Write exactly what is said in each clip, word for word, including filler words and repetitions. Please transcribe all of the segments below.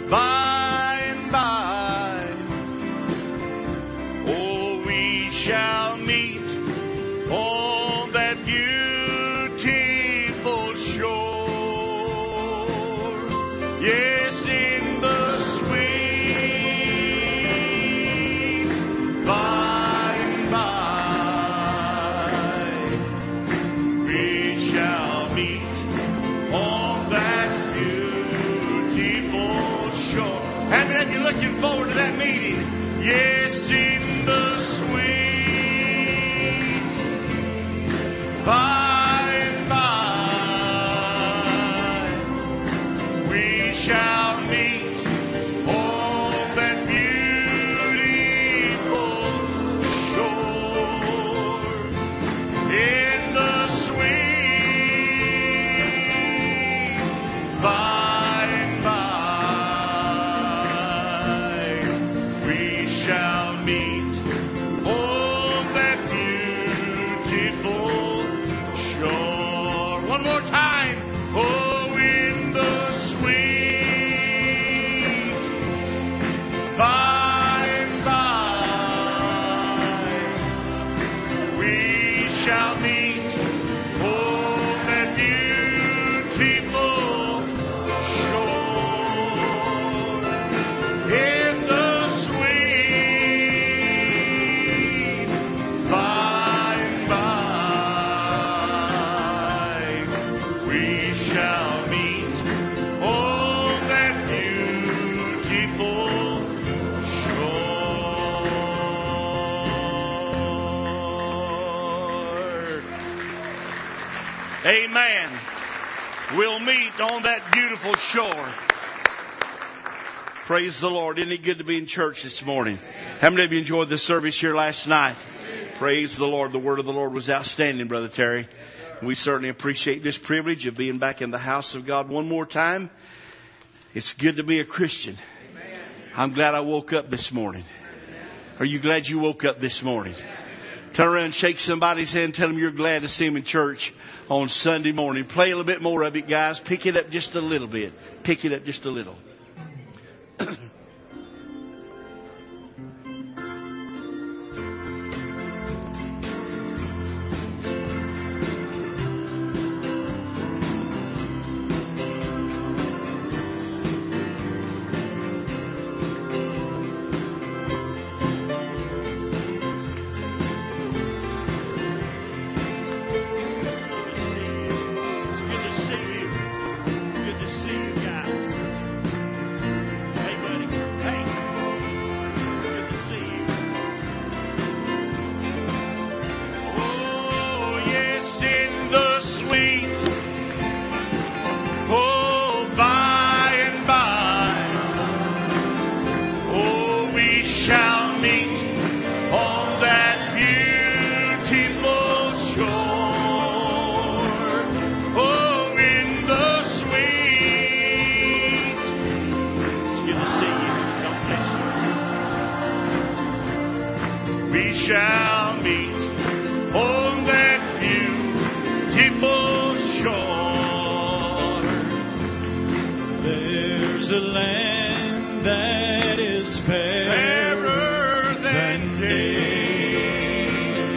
by and by. Oh, we shall meet on that beautiful shore. Yes, in the sweet by and by, we shall meet on that beautiful shore. How many of you looking forward to that meeting? Yes, in the sweet by and by, we shall meet on that beautiful shore. In the sweet by and by, we shall meet on that beautiful shore. One more time. Oh, in the sweet by and by, we shall meet on that beautiful shore. In the sweet by and by, we shall meet on that beautiful shore. Amen. We'll meet on that beautiful shore. Praise the Lord. Isn't it good to be in church this morning? How many of you enjoyed the service here last night? Praise the Lord. The word of the Lord was outstanding, Brother Terry. We certainly appreciate this privilege of being back in the house of God one more time. It's good to be a Christian. I'm glad I woke up this morning. Are you glad you woke up this morning? Turn around and shake somebody's hand and tell them you're glad to see them in church on Sunday morning. Play a little bit more of it, guys. Pick it up just a little bit. Pick it up just a little. Shall meet on that beautiful shore. There's a land that is fairer than day,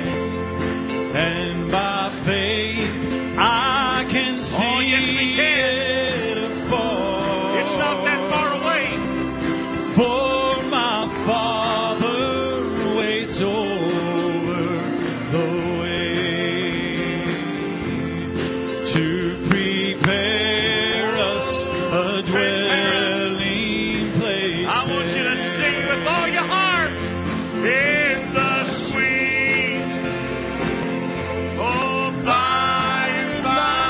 and by faith I can see oh, yes, we can. it afar. It's not that far away. For my Father waits over the way to prepare us a dwelling place. I want you to sing with all your heart. In the sweet, oh, by and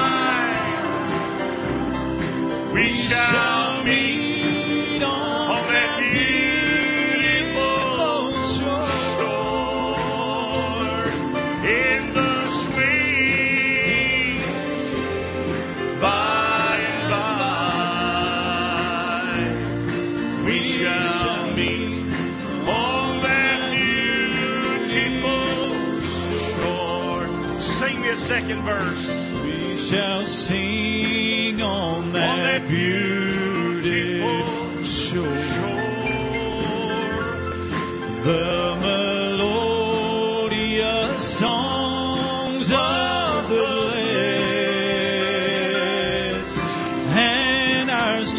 by, we shall meet on that beautiful shore. In the sweet, by and by, we shall meet on that beautiful shore. Sing me a second verse. We shall sing on that, on that beautiful beautiful shore.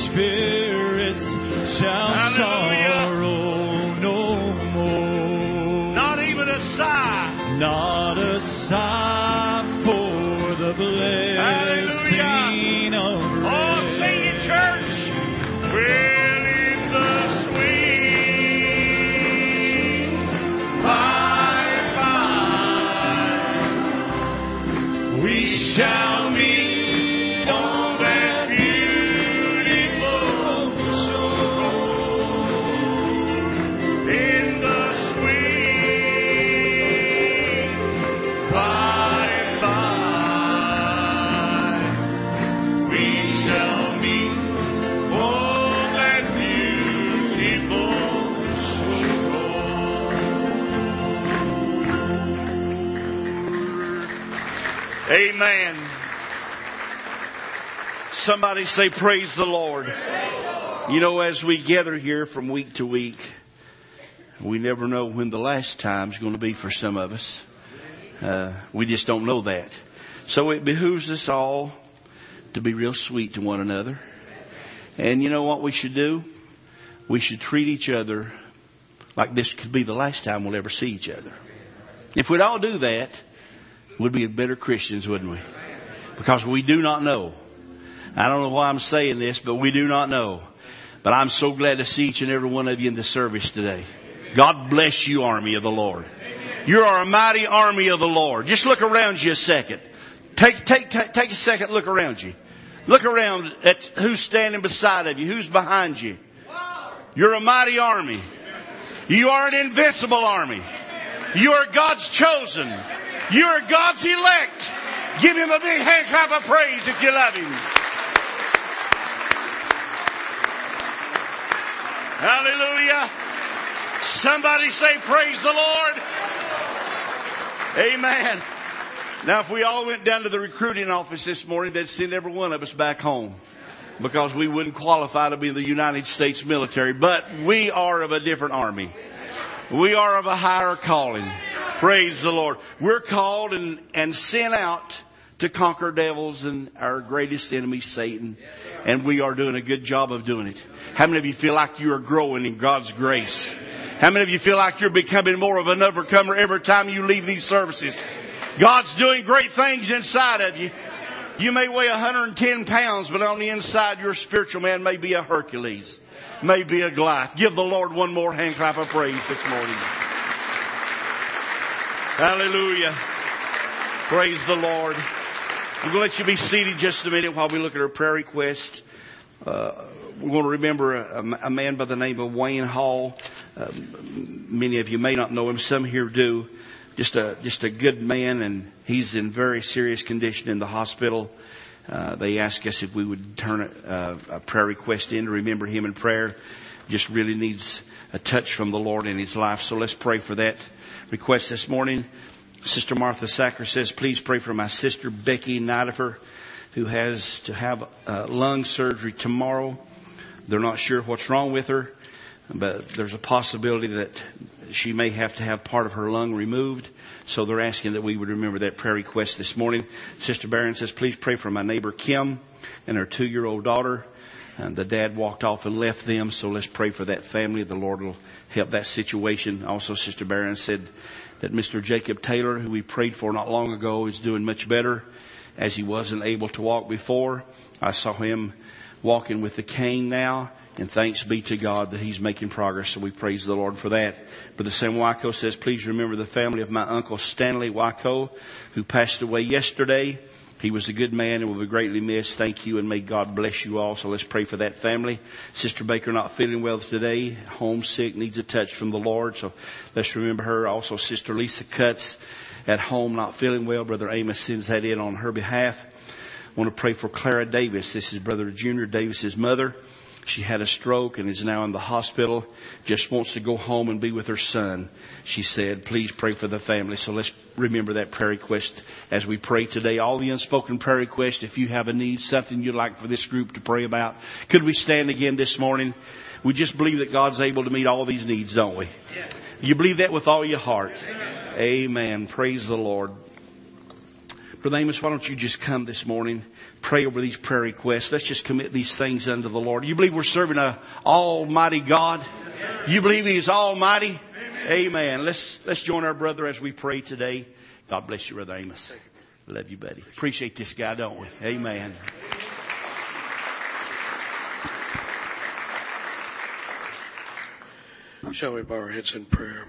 spirits shall Hallelujah. sorrow no more. Not even a sigh. Not a sigh for the blessing of Oh, rest. sing it, church. Well, in the sweet by by We shall meet on that beautiful shore. in the sweet by by we shall meet on that beautiful shore. Amen. Somebody say, praise the Lord. You know, as we gather here from week to week, we never know when the last time's going to be for some of us. Uh, we just don't know that. So it behooves us all to be real sweet to one another. And you know what we should do? We should treat each other like this could be the last time we'll ever see each other. If we'd all do that, we'd be better Christians, wouldn't we? Because we do not know. I don't know why I'm saying this, but we do not know. But I'm so glad to see each and every one of you in the service today. God bless you, army of the Lord. You are a mighty army of the Lord. Just look around you a second. Take, take, take, take a second, look around you. Look around at who's standing beside of you, who's behind you. You're a mighty army. You are an invincible army. You are God's chosen. You are God's elect. Give Him a big hand clap of praise if you love Him. Hallelujah. Somebody say, praise the Lord. Amen. Now, if we all went down to the recruiting office this morning, they'd send every one of us back home because we wouldn't qualify to be in the United States military. But we are of a different army. We are of a higher calling. Praise the Lord. We're called and, and sent out to conquer devils and our greatest enemy, Satan. And we are doing a good job of doing it. How many of you feel like you are growing in God's grace? How many of you feel like you're becoming more of an overcomer every time you leave these services? God's doing great things inside of you. You may weigh one hundred ten pounds, but on the inside, your spiritual man may be a Hercules, may be a Goliath. Give the Lord one more hand clap of praise this morning. Hallelujah. Praise the Lord. I'm going to let you be seated just a minute while we look at our prayer request. Uh, we want to remember a, a man by the name of Wayne Hall. Uh, many of you may not know him. Some here do. Just a just a good man, and he's in very serious condition in the hospital. Uh, they asked us if we would turn a, a prayer request in to remember him in prayer. Just really needs a touch from the Lord in his life. So let's pray for that request this morning. Sister Martha Sacker says, please pray for my sister Becky Nidifer, who has to have uh, lung surgery tomorrow. They're not sure what's wrong with her, but there's a possibility that she may have to have part of her lung removed. So they're asking that we would remember that prayer request this morning. Sister Barron says, please pray for my neighbor Kim and her two-year-old daughter. And the dad walked off and left them. So let's pray for that family. The Lord will help that situation. Also, Sister Barron said that Mister Jacob Taylor, who we prayed for not long ago, is doing much better, as he wasn't able to walk before. I saw him walking with a cane now, and thanks be to God that he's making progress. So we praise the Lord for that. Brother Sam Wyco says, please remember the family of my uncle Stanley Wyco, who passed away yesterday. He was a good man and will be greatly missed. Thank you, and may God bless you all. So let's pray for that family. Sister Baker not feeling well today, homesick, needs a touch from the Lord. So let's remember her. Also, Sister Lisa Cutts at home not feeling well. Brother Amos sends that in on her behalf. I want to pray for Clara Davis. This is Brother Junior Davis's mother. She had a stroke and is now in the hospital. Just wants to go home and be with her son. She said, please pray for the family. So let's remember that prayer request as we pray today. All the unspoken prayer requests, if you have a need, something you'd like for this group to pray about. Could we stand again this morning? We just believe that God's able to meet all these needs, don't we? Yes. You believe that with all your heart? Amen. Amen. Praise the Lord. Brother Amos, why don't you just come this morning, pray over these prayer requests. Let's just commit these things unto the Lord. You believe we're serving a almighty God? You believe He is almighty? Amen. Let's, let's join our brother as we pray today. God bless you, Brother Amos. Love you, buddy. Appreciate this guy, don't we? Amen. Shall we bow our heads in prayer?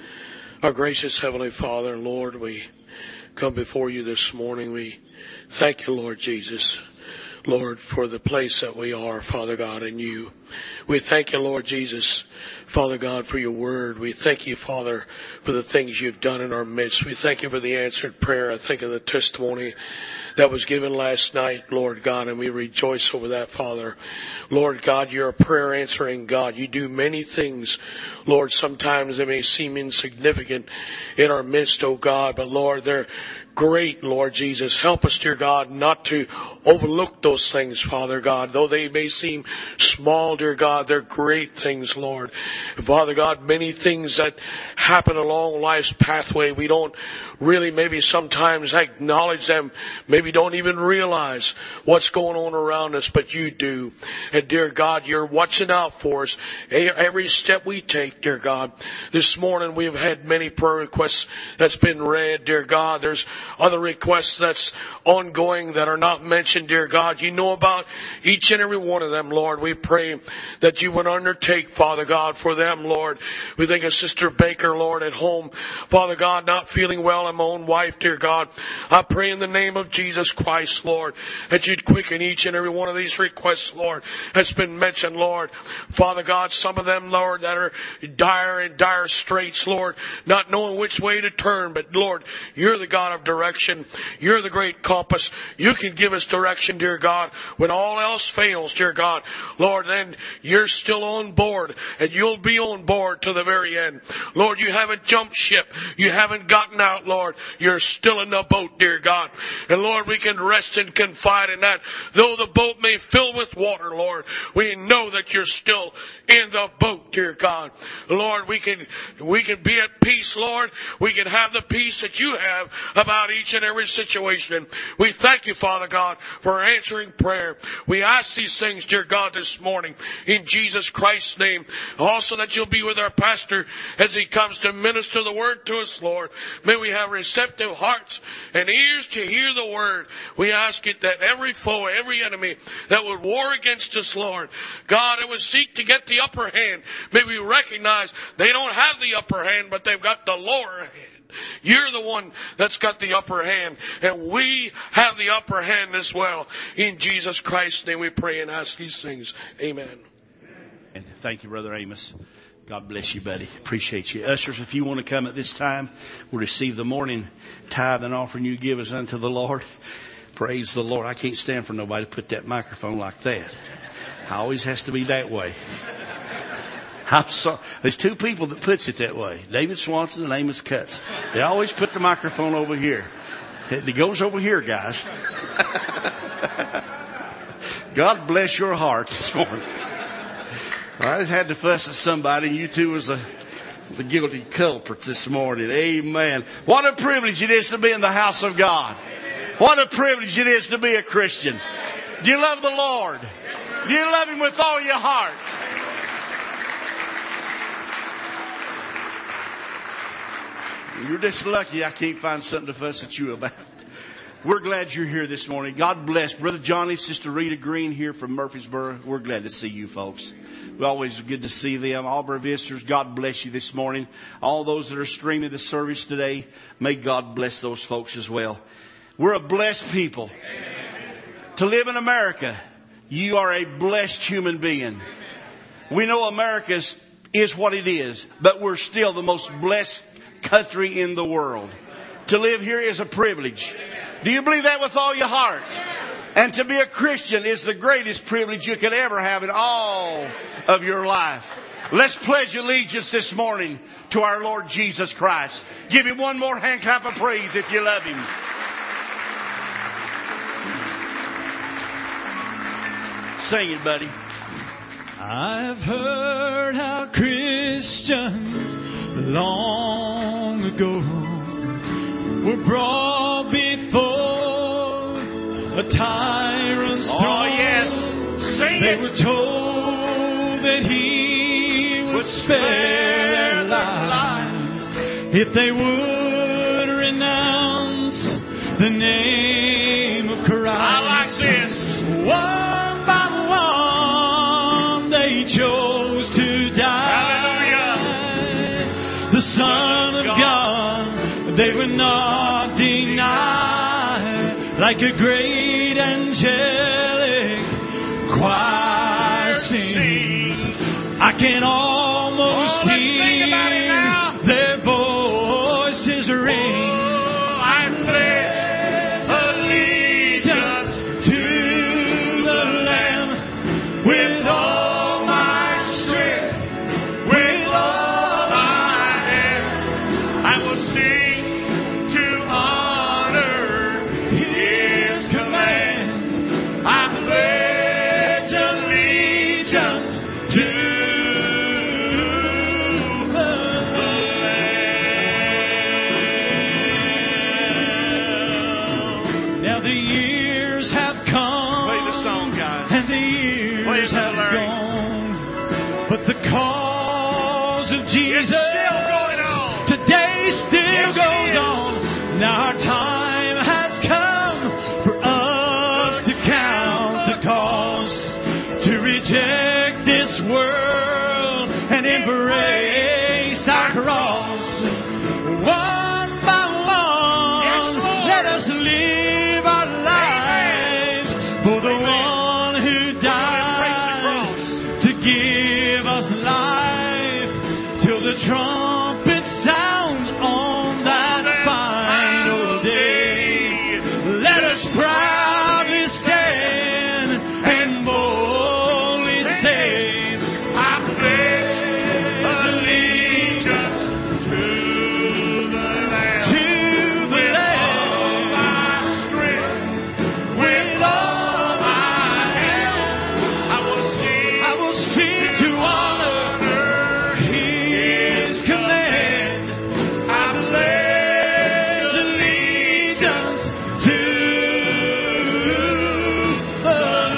Our gracious Heavenly Father, Lord, we come before you this morning. We thank you, Lord Jesus, Lord, for the place that we are, Father God, in you. We thank you, Lord Jesus, Father God, for your word. We thank you, Father, for the things you've done in our midst. We thank you for the answered prayer. I think of the testimony that was given last night, Lord God, and we rejoice over that, Father. Lord God, you're a prayer answering God. You do many things, Lord. Sometimes they may seem insignificant in our midst, oh God, but Lord, they're great, Lord Jesus. Help us, dear God, not to overlook those things, Father God. Though they may seem small, dear God, they're great things, Lord. Father God, many things that happen along life's pathway, we don't really maybe sometimes acknowledge them, maybe don't even realize what's going on around us, but you do. And dear God, you're watching out for us every step we take, dear God. This morning we've had many prayer requests that's been read, dear God. There's other requests that's ongoing that are not mentioned, dear God. You know about each and every one of them, Lord. We pray that you would undertake, Father God, for them, Lord. We think of Sister Baker, Lord, at home, Father God, not feeling well, and my own wife, dear God. I pray in the name of Jesus Christ, Lord, that you'd quicken each and every one of these requests, Lord, that's been mentioned, Lord. Father God, some of them, Lord, that are dire and dire straits, Lord, not knowing which way to turn, but Lord, you're the God of direction. You're the great compass. You can give us direction, dear God, when all else fails, dear God. Lord, then you're still on board, and you'll be on board to the very end. Lord, you haven't jumped ship. You haven't gotten out, Lord. You're still in the boat, dear God. And Lord, we can rest and confide in that. Though the boat may fill with water, Lord, we know that you're still in the boat, dear God. Lord, we can, we can be at peace, Lord. We can have the peace that you have about each and every situation. We thank you, Father God, for answering prayer. We ask these things, dear God, this morning in Jesus Christ's name. Also that you'll be with our pastor as he comes to minister the word to us, Lord. May we have receptive hearts and ears to hear the word. We ask it that every foe, every enemy that would war against us, Lord, God, that would seek to get the upper hand, may we recognize they don't have the upper hand, but they've got the lower hand. You're the one that's got the upper hand, and we have the upper hand as well. In Jesus Christ's name we pray and ask these things. Amen. And thank you, Brother Amos. God bless you, buddy. Appreciate you. Ushers, if you want to come at this time, we'll receive the morning tithe and offering you give us unto the Lord. Praise the Lord. I can't stand for nobody to put that microphone like that. It always has to be that way. I'm sorry. There's two people that puts it that way. David Swanson and Amos Cutts. They always put the microphone over here. It goes over here, guys. God bless your heart this morning. I just had to fuss at somebody, and you two was the, the guilty culprit this morning. Amen. What a privilege it is to be in the house of God. What a privilege it is to be a Christian. Do you love the Lord? Do you love Him with all your heart? You're just lucky I can't find something to fuss at you about. We're glad you're here this morning. God bless. Brother Johnny, Sister Rita Green here from Murfreesboro. We're glad to see you folks. We're always good to see them. All of our visitors, God bless you this morning. All those that are streaming the service today, may God bless those folks as well. We're a blessed people. Amen. To live in America, you are a blessed human being. Amen. We know America is, is what it is, but we're still the most blessed country in the world. To live here is a privilege. Do you believe that with all your heart? And to be a Christian is the greatest privilege you could ever have in all of your life. Let's pledge allegiance this morning to our Lord Jesus Christ. Give Him one more hand clap of praise if you love Him. Sing it, buddy. I've heard how Christians long ago were brought before a tyrant's throne. Oh, yes. Sing They it. were told that he would spare their lives if they would renounce the name of Christ. I like this. One by one they chose to die. Hallelujah. The Son of God, they would not deny. Like a great angelic choir sings, I can almost Oh, let's sing about it now. hear their voices ring. Oh, I pledge Allegiance to the Lamb with all my strength, with all I have. I will sing to honor His command. I pledge Allegiance to the Lamb. Now the years have come. Play the song, guys. And the years Play it, have Larry. gone. But the cause of Jesus still going on. today still Yes, it goes is. on. Now our time has come for us to count the cost, to reject this world and embrace our cross. One by one, Yes, Lord. let us live our lives for the one who died to give us life till the trumpet sounds on that final day. Let us proudly stand and boldly say, I pledge allegiance to the Lamb. to the With all Lamb, my strength, with all I have, I will sing I will seek to honor His command. I Pledge allegiance to the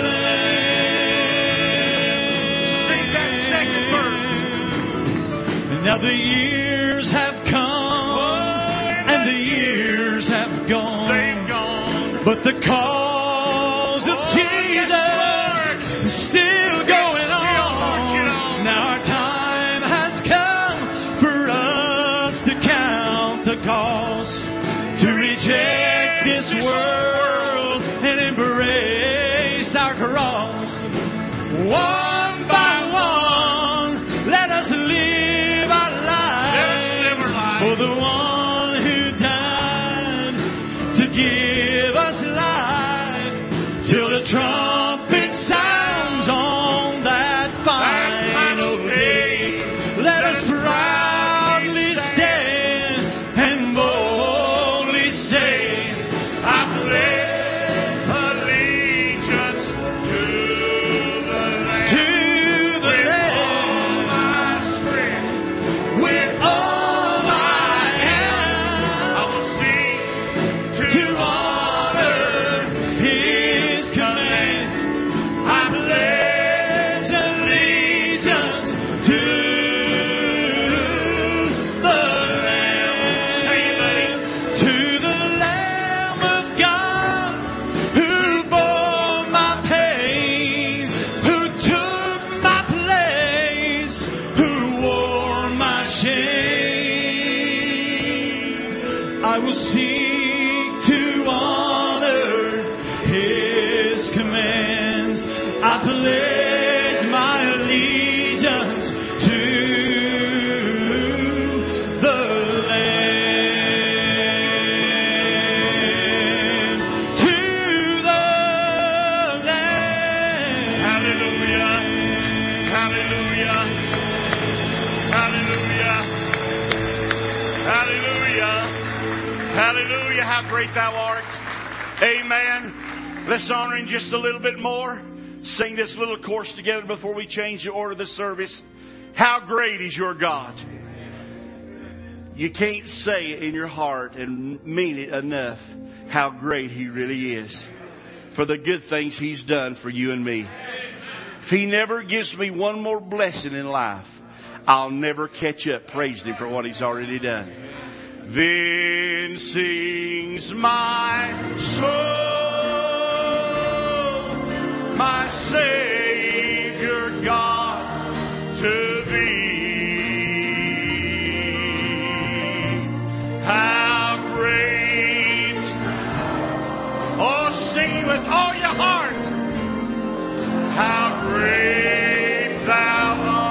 Sing that second Lamb. Now the years have come and the years have gone, They've gone. but the cause of Oh, Jesus yes, is still going marching on. on. Now our time has come for us to count the cost, to reject this world and embrace our cross. One by one, let us live our lives live our lives. for the one who died to give us life till the trumpet sounds on that final day. Let us proudly stand and boldly say, I pledge allegiance to the Lamb. to the With all Lamb, my strength, with all I I have, will sing to to honor His command. I pledge allegiance to the Lamb, to the Lamb of God who bore my pain, who took my place, who wore my shame. I will seek to honor His commands. I pledge my allegiance to the Lamb, to the Lamb. Hallelujah. Hallelujah. Hallelujah. Hallelujah. Hallelujah. How great thou art. Amen. Let's honor Him just a little bit more. Sing this little chorus together before we change the order of the service. How great is your God. You can't say it in your heart and mean it enough how great He really is. for the good things He's done for you and me. If He never gives me one more blessing in life, I'll never catch up praising Him for what He's already done. Then sings my soul, my Savior God, to Thee. How great, oh, sing with all your heart, how great Thou art.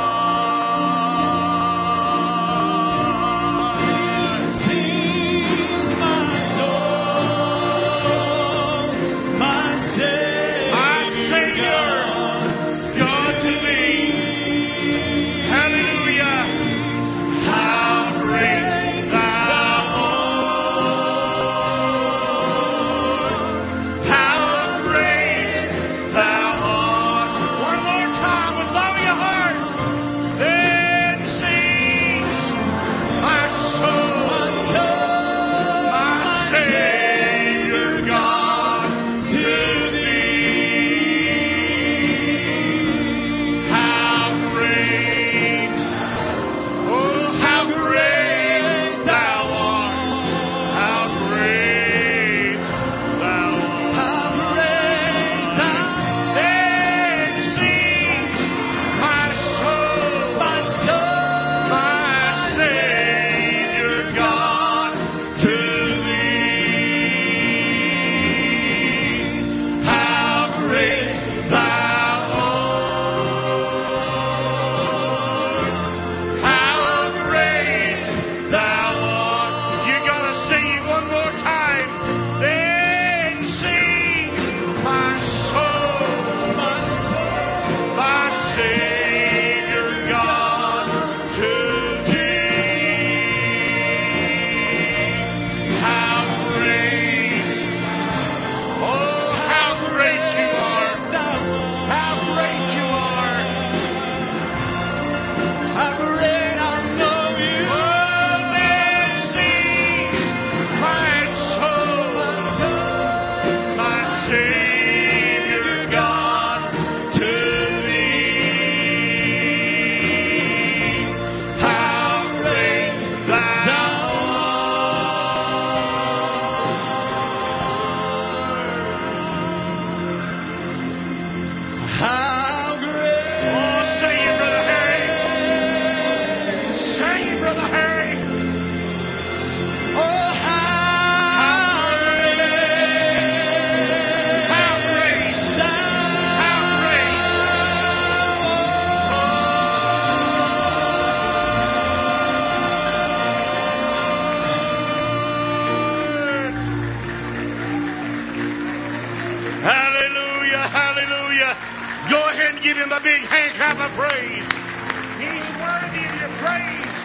Give Him a big hand clap of praise. He's worthy of your praise.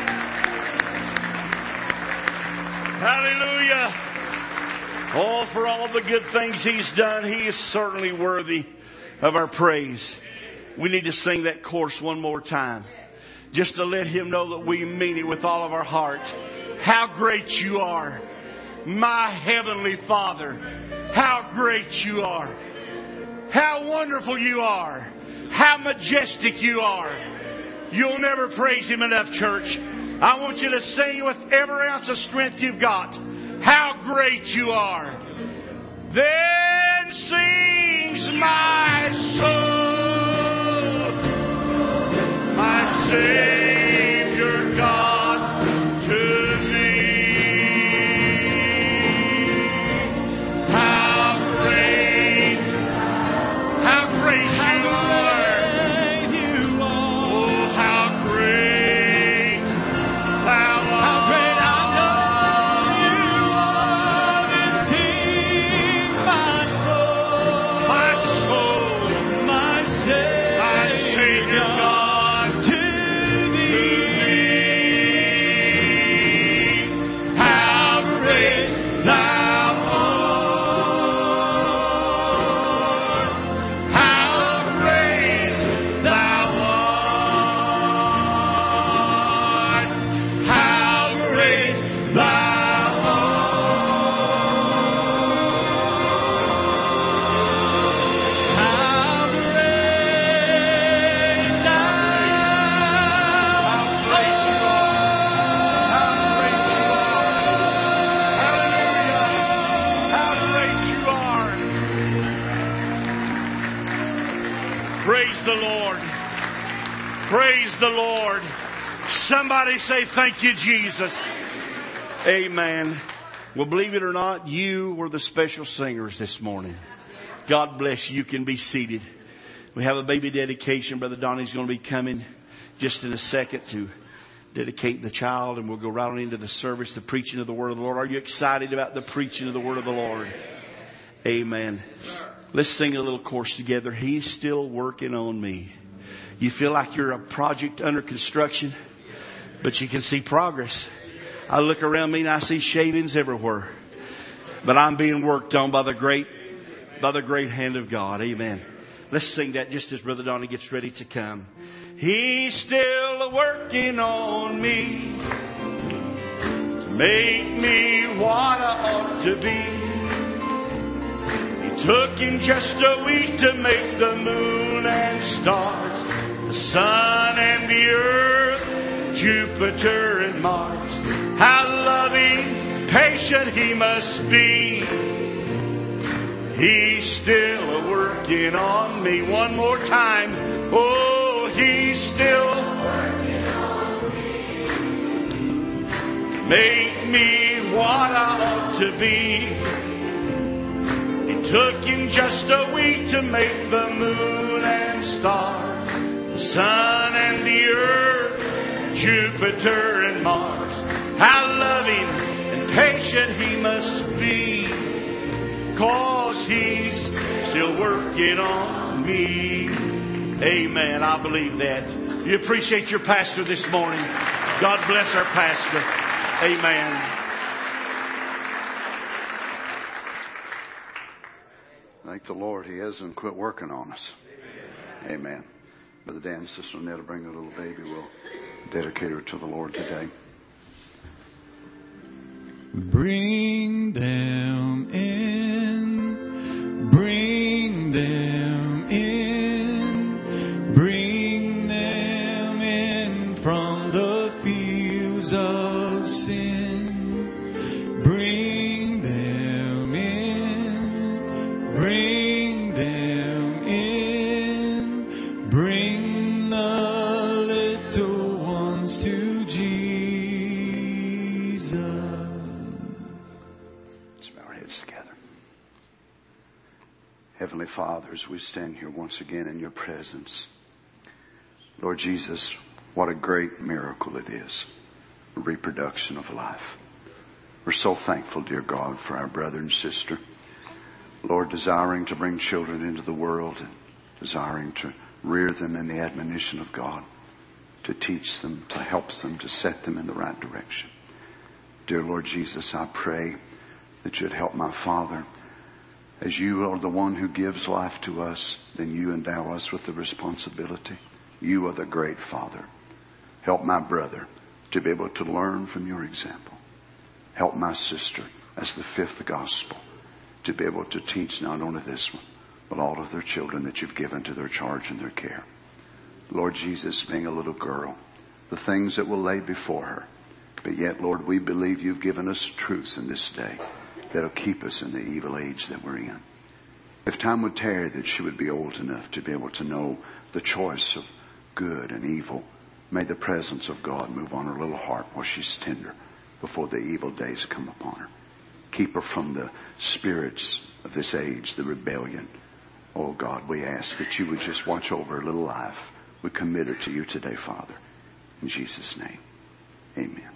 Hallelujah. Oh, for all the good things He's done, He is certainly worthy of our praise. We need to sing that chorus one more time, just to let Him know that we mean it with all of our heart. How great You are, my Heavenly Father. How great You are. How wonderful You are. How majestic You are. You'll never praise Him enough, church. I want you to sing with every ounce of strength you've got. How great You are. Then sings my soul, my Savior God, to Thee. How great, how great You are. My Praise the Lord. Praise the Lord. Somebody say thank you, Jesus. Amen. Well, believe it or not, you were the special singers this morning. God bless you. You can be seated. We have a baby dedication. Brother Donnie's going to be coming just in a second to dedicate the child, and we'll go right on into the service, the preaching of the Word of the Lord. Are you excited about the preaching of the Word of the Lord? Amen. Let's sing a little chorus together. He's still working on me. You feel like you're a project under construction, but you can see progress. I look around me and I see shavings everywhere, but I'm being worked on by the great, by the great hand of God. Amen. Let's sing that just as Brother Donnie gets ready to come. He's still working on me to make me what I ought to be. He took him just a week to make the moon and stars, the sun and the earth, Jupiter and Mars. How loving, patient he must be. He's still working on me. One more time. Oh, he's still working on me. Make me what I ought to be. It took him just a week to make the moon and stars, the sun and the earth, Jupiter and Mars. How loving and patient he must be, 'cause he's still working on me. Amen. I believe that. You appreciate your pastor this morning. God bless our pastor. Amen. Thank the Lord, He hasn't quit working on us. Amen. Amen. Brother Dan and Sister Netta, bring the little baby. We'll dedicate her to the Lord today. Bring them in, bring them in, bring them in from the fields of sin. Bring them in, bring them in, bring the little ones to Jesus. Together. Heavenly Father, as we stand here once again in your presence, Lord Jesus, what a great miracle it is, a reproduction of life. We're so thankful, dear God, for our brother and sister, Lord, desiring to bring children into the world and desiring to rear them in the admonition of God, to teach them, to help them, to set them in the right direction. Dear Lord Jesus, I pray that you'd help my Father. As you are the one who gives life to us, then you endow us with the responsibility. You are the great Father. Help my brother to be able to learn from your example. Help my sister as the fifth gospel to be able to teach not only this one, but all of their children that you've given to their charge and their care. Lord Jesus, being a little girl, the things that will lay before her. But yet, Lord, we believe you've given us truth in this day that'll keep us in the evil age that we're in. If time would tarry that she would be old enough to be able to know the choice of good and evil, may the presence of God move on her little heart while she's tender before the evil days come upon her. Keep her from the spirits of this age, the rebellion. Oh God, we ask that you would just watch over her little life. We commit her to you today, Father. In Jesus' name, amen.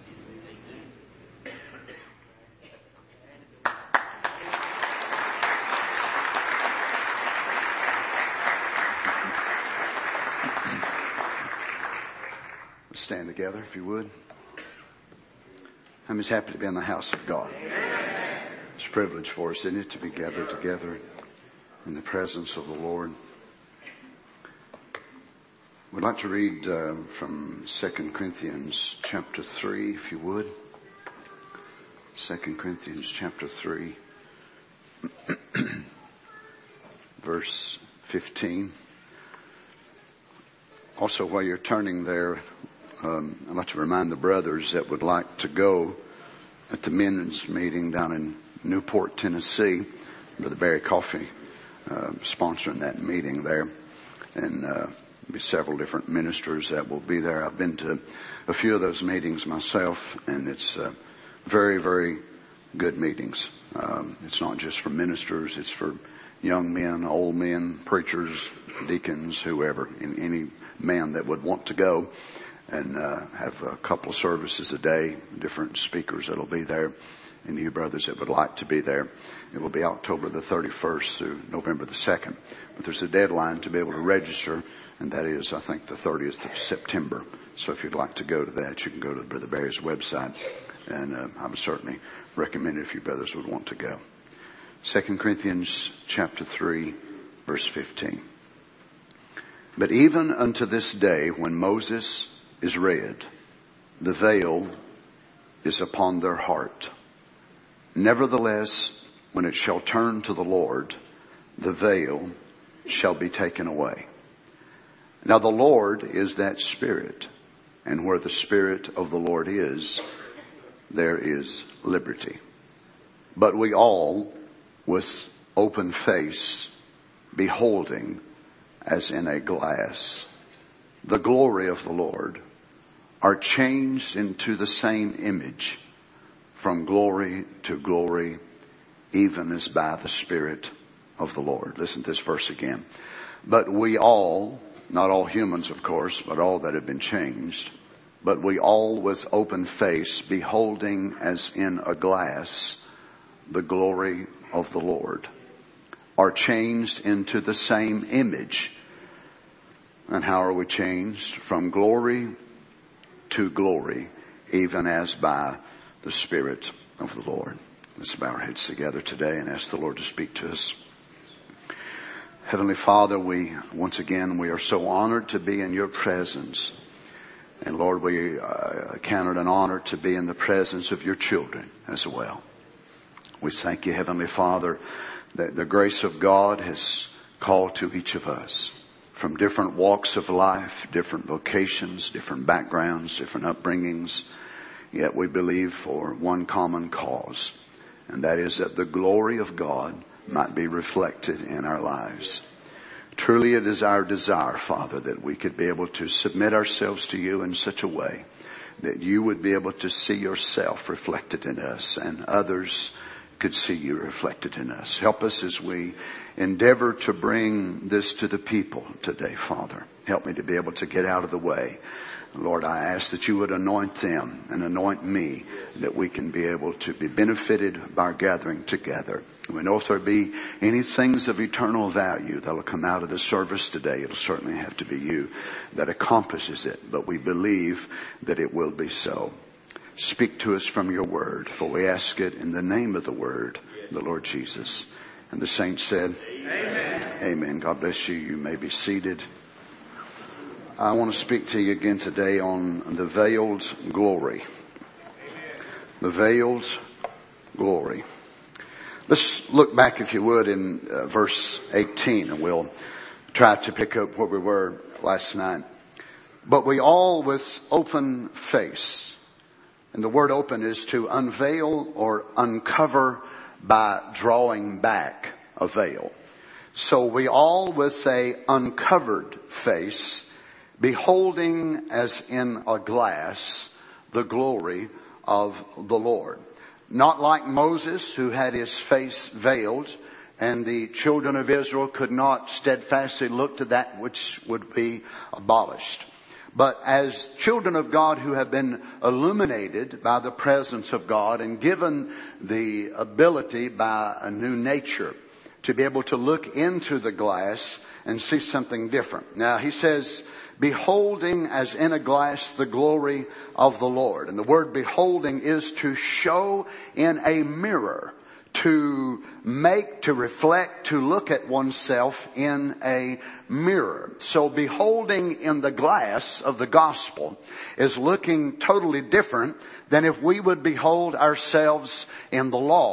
Stand together, if you would. I'm just happy to be in the house of God. It's a privilege for us, isn't it, to be gathered together in the presence of the Lord. We'd like to read uh, from Second Corinthians chapter three, if you would. Second Corinthians chapter three, verse fifteen. Also, while you're turning there, Um, I'd like to remind the brothers that would like to go at the men's meeting down in Newport, Tennessee. Brother Barry Coffey uh, sponsoring that meeting there. and uh, be several different ministers that will be there. I've been to a few of those meetings myself, and it's uh, very, very good meetings. Um, it's not just for ministers; it's for young men, old men, preachers, deacons, whoever, and any man that would want to go. And uh, have a couple of services a day, different speakers that'll be there, and you brothers that would like to be there. It will be October the thirty-first through November the second. But there's a deadline to be able to register, and that is, I think, the thirtieth of September. So if you'd like to go to that, you can go to Brother Barry's website, and uh, I would certainly recommend it if you brothers would want to go. Second Corinthians chapter three, verse fifteen. But even unto this day, when Moses is read, the veil is upon their heart. Nevertheless, when it shall turn to the Lord, the veil shall be taken away. Now the Lord is that Spirit, and where the Spirit of the Lord is, there is liberty. But we all, with open face, beholding as in a glass the glory of the Lord, are changed into the same image from glory to glory, even as by the Spirit of the Lord. Listen to this verse again. But we all, not all humans of course, but all that have been changed, but we all with open face, beholding as in a glass the glory of the Lord, are changed into the same image. And how are we changed? From glory to glory, even as by the Spirit of the Lord. Let's bow our heads together today and ask the Lord to speak to us. Heavenly Father, we, once again, we are so honored to be in your presence. And Lord, we uh, count it an honor to be in the presence of your children as well. We thank you, Heavenly Father, that the grace of God has called to each of us from different walks of life, different vocations, different backgrounds, different upbringings. Yet we believe for one common cause, and that is that the glory of God might be reflected in our lives. Truly it is our desire, Father, that we could be able to submit ourselves to you in such a way that you would be able to see yourself reflected in us, and others could see you reflected in us. Help us as we endeavor to bring this to the people today, Father. Help me to be able to get out of the way. Lord, I ask that you would anoint them and anoint me, that we can be able to be benefited by our gathering together. We know if there be any things of eternal value that will come out of the service today, it'll certainly have to be you that accomplishes it. But we believe that it will be so. Speak to us from your word, for we ask it in the name of the word, the Lord Jesus. And the saints said, Amen. Amen. God bless you. You may be seated. I want to speak to you again today on the veiled glory. Amen. The veiled glory. Let's look back, if you would, in uh, verse eighteen, and we'll try to pick up where we were last night. But we all with open face. And the word open is to unveil or uncover by drawing back a veil. So we all with a uncovered face, beholding as in a glass the glory of the Lord. Not like Moses, who had his face veiled, and the children of Israel could not steadfastly look to that which would be abolished. But as children of God who have been illuminated by the presence of God and given the ability by a new nature to be able to look into the glass and see something different. Now he says, beholding as in a glass the glory of the Lord. And the word beholding is to show in a mirror, to make, to reflect, to look at oneself in a mirror. So beholding in the glass of the gospel is looking totally different than if we would behold ourselves in the law.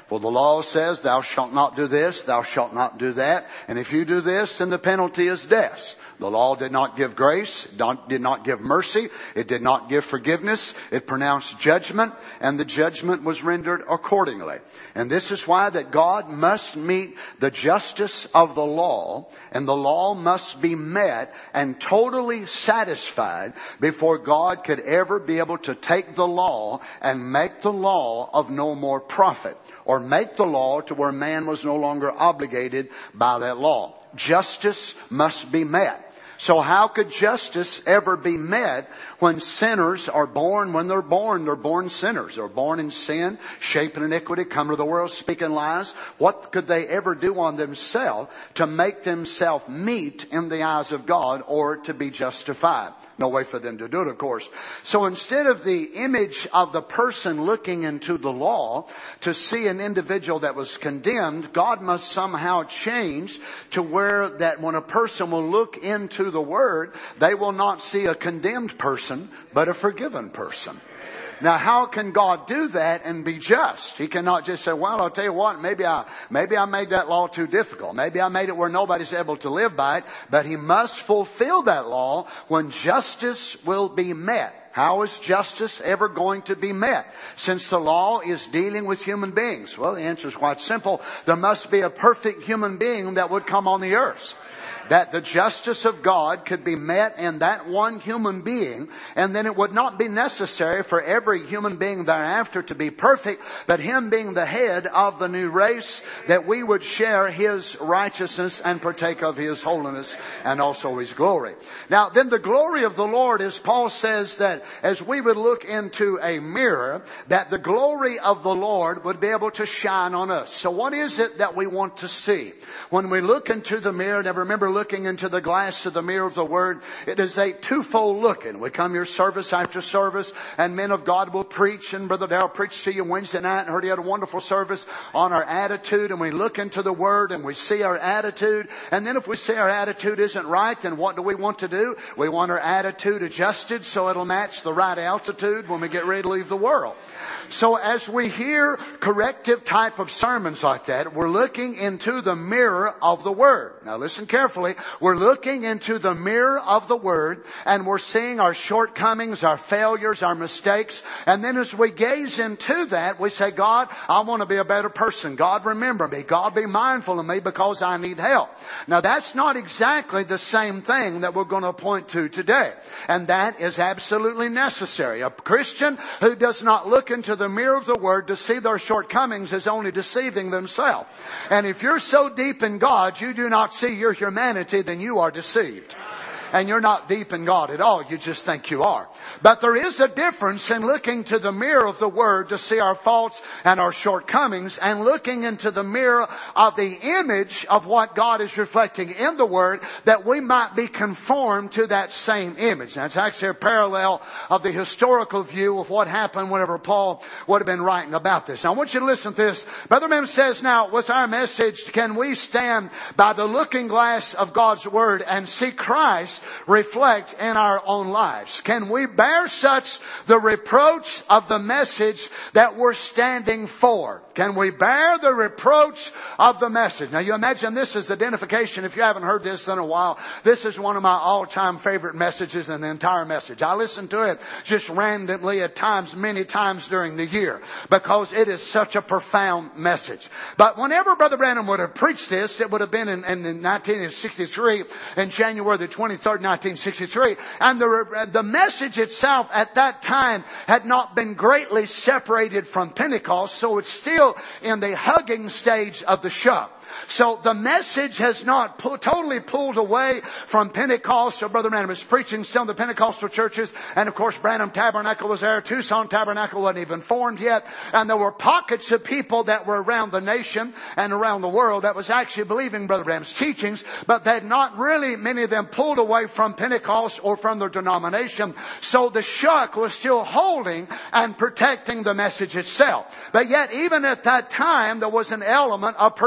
For the law says, thou shalt not do this, thou shalt not do that. And if you do this, then the penalty is death. The law did not give grace, did not give mercy, it did not give forgiveness, it pronounced judgment, and the judgment was rendered accordingly. And this is why that God must meet the justice of the law, and the law must be met and totally satisfied before God could ever be able to take the law and make the law of no more profit, or make the law to where man was no longer obligated by that law. Justice must be met. So how could justice ever be met when sinners are born? When they're born, they're born sinners. They're born in sin, shaping iniquity, come to the world speaking lies. What could they ever do on themselves to make themselves meet in the eyes of God or to be justified? No way for them to do it, of course. So instead of the image of the person looking into the law to see an individual that was condemned, God must somehow change to where that when a person will look into the Word, they will not see a condemned person, but a forgiven person. Now, how can God do that and be just? He cannot just say, well, I'll tell you what, maybe I, maybe I made that law too difficult. Maybe I made it where nobody's able to live by it. But He must fulfill that law when justice will be met. How is justice ever going to be met? Since the law is dealing with human beings. Well, the answer is quite simple. There must be a perfect human being that would come on the earth. That the justice of God could be met in that one human being, and then it would not be necessary for every human being thereafter to be perfect, but Him being the head of the new race, that we would share His righteousness and partake of His holiness and also His glory. Now, then the glory of the Lord, as Paul says, that as we would look into a mirror, that the glory of the Lord would be able to shine on us. So what is it that we want to see? When we look into the mirror, now remember, looking into the glass of the mirror of the Word, it is a twofold looking. We come here service after service, and men of God will preach, and Brother Darrell preached to you Wednesday night, and heard he had a wonderful service on our attitude, and we look into the Word and we see our attitude, and then if we see our attitude isn't right, then what do we want to do? We want our attitude adjusted so it'll match the right altitude when we get ready to leave the world. So as we hear corrective type of sermons like that, we're looking into the mirror of the Word. Now listen carefully. We're looking into the mirror of the Word, and we're seeing our shortcomings, our failures, our mistakes. And then as we gaze into that, we say, God, I want to be a better person. God, remember me. God, be mindful of me because I need help. Now that's not exactly the same thing that we're going to point to today. And that is absolutely necessary. A Christian who does not look into the mirror of the Word to see their shortcomings is only deceiving themselves. And if you're so deep in God, you do not see your humanity, then you are deceived. And you're not deep in God at all. You just think you are. But there is a difference in looking to the mirror of the Word to see our faults and our shortcomings, and looking into the mirror of the image of what God is reflecting in the Word, that we might be conformed to that same image. Now, it's actually a parallel of the historical view of what happened whenever Paul would have been writing about this. Now, I want you to listen to this. Brother Branham says, now, with our message, can we stand by the looking glass of God's Word and see Christ reflect in our own lives? Can we bear such the reproach of the message that we're standing for? Can we bear the reproach of the message? Now you imagine this is identification. If you haven't heard this in a while, this is one of my all-time favorite messages in the entire message. I listen to it just randomly at times, many times during the year, because it is such a profound message. But whenever Brother Branham would have preached this, it would have been in, in nineteen sixty-three, in January the twenty-third, nineteen sixty-three. And the, the message itself at that time had not been greatly separated from Pentecost, so it's still in the hugging stage of the shuck. So the message has not pu- totally pulled away from Pentecost. So Brother Branham is preaching still in the Pentecostal churches. And of course Branham Tabernacle was there. Tucson Tabernacle wasn't even formed yet. And there were pockets of people that were around the nation and around the world that was actually believing Brother Branham's teachings. But they had not really, many of them, pulled away from Pentecost or from their denomination. So the shuck was still holding and protecting the message itself. But yet even at that time there was an element of persecution.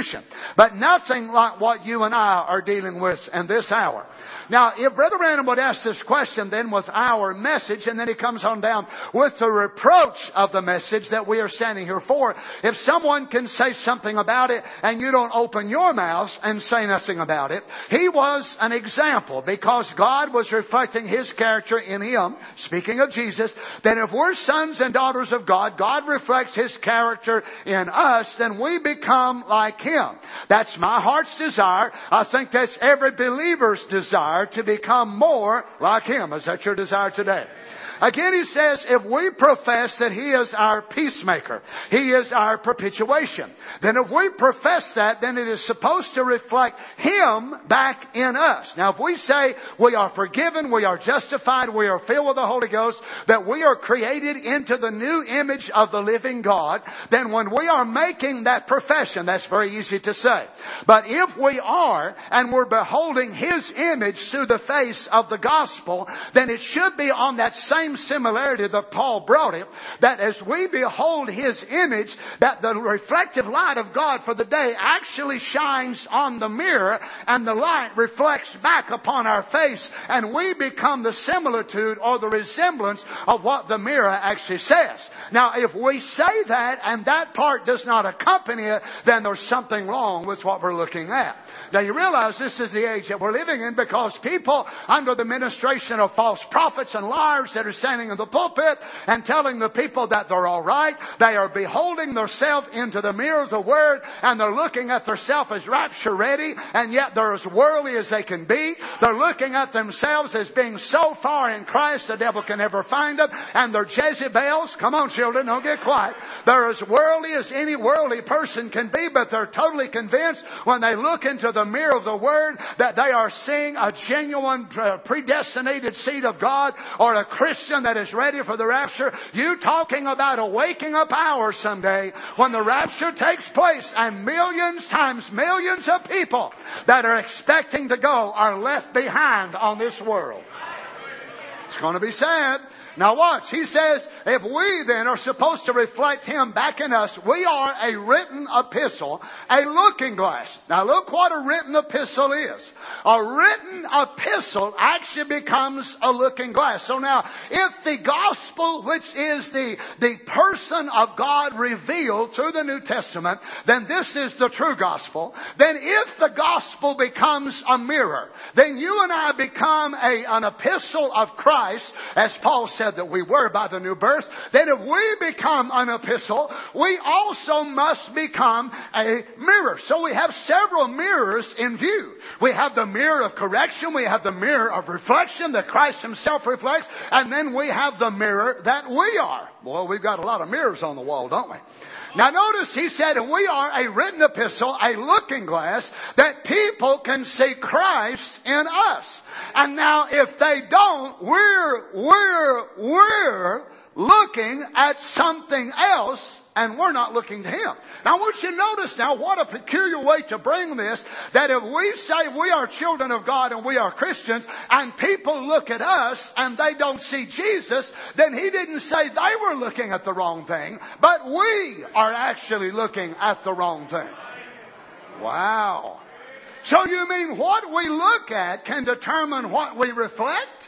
persecution. But nothing like what you and I are dealing with in this hour. Now, if Brother Branham would ask this question then with our message, and then he comes on down with the reproach of the message that we are standing here for, if someone can say something about it and you don't open your mouth and say nothing about it, he was an example because God was reflecting His character in him, speaking of Jesus, then if we're sons and daughters of God, God reflects His character in us, then we become like Him. That's my heart's desire. I think that's every believer's desire, to become more like Him. Is that your desire today? Again, he says, if we profess that He is our peacemaker, He is our propitiation, then if we profess that, then it is supposed to reflect Him back in us. Now, if we say we are forgiven, we are justified, we are filled with the Holy Ghost, that we are created into the new image of the living God, then when we are making that profession, that's very easy to say. But if we are, and we're beholding His image through the face of the gospel, then it should be on that same similarity that Paul brought it, that as we behold His image, that the reflective light of God for the day actually shines on the mirror, and the light reflects back upon our face, and we become the similitude or the resemblance of what the mirror actually says. Now, if we say that and that part does not accompany it, then there's something wrong with what we're looking at. Now, you realize this is the age that we're living in because people under the ministration of false prophets and liars that are standing in the pulpit and telling the people that they're all right, they are beholding themselves into the mirror of the Word, and they're looking at themselves as rapture ready, and yet they're as worldly as they can be. They're looking at themselves as being so far in Christ the devil can never find them, and they're Jezebels. Come on, children, don't get quiet. They're as worldly as any worldly person can be, but they're totally convinced when they look into the mirror of the Word that they are seeing a genuine predestinated seed of God, or a Christian that is ready for the rapture. You talking about a waking up hour someday when the rapture takes place and millions times millions of people that are expecting to go are left behind on this world. It's going to be sad. Now watch, he says, if we then are supposed to reflect Him back in us, we are a written epistle, a looking glass. Now look what a written epistle is. A written epistle actually becomes a looking glass. So now, if the gospel, which is the, the person of God revealed through the New Testament, then this is the true gospel. Then if the gospel becomes a mirror, then you and I become a, an epistle of Christ, as Paul said that we were by the new birth. Then if we become an epistle, we also must become a mirror. So we have several mirrors in view. We have the mirror of correction. We have the mirror of reflection that Christ Himself reflects. And then we have the mirror that we are. Boy, we've got a lot of mirrors on the wall, don't we? Now notice he said, and we are a written epistle, a looking glass, that people can see Christ in us. And now if they don't, we're, we're, we're looking at something else, and we're not looking to Him. Now I want you to notice now what a peculiar way to bring this, that if we say we are children of God and we are Christians, and people look at us and they don't see Jesus, then He didn't say they were looking at the wrong thing, but we are actually looking at the wrong thing. Wow. So you mean what we look at can determine what we reflect?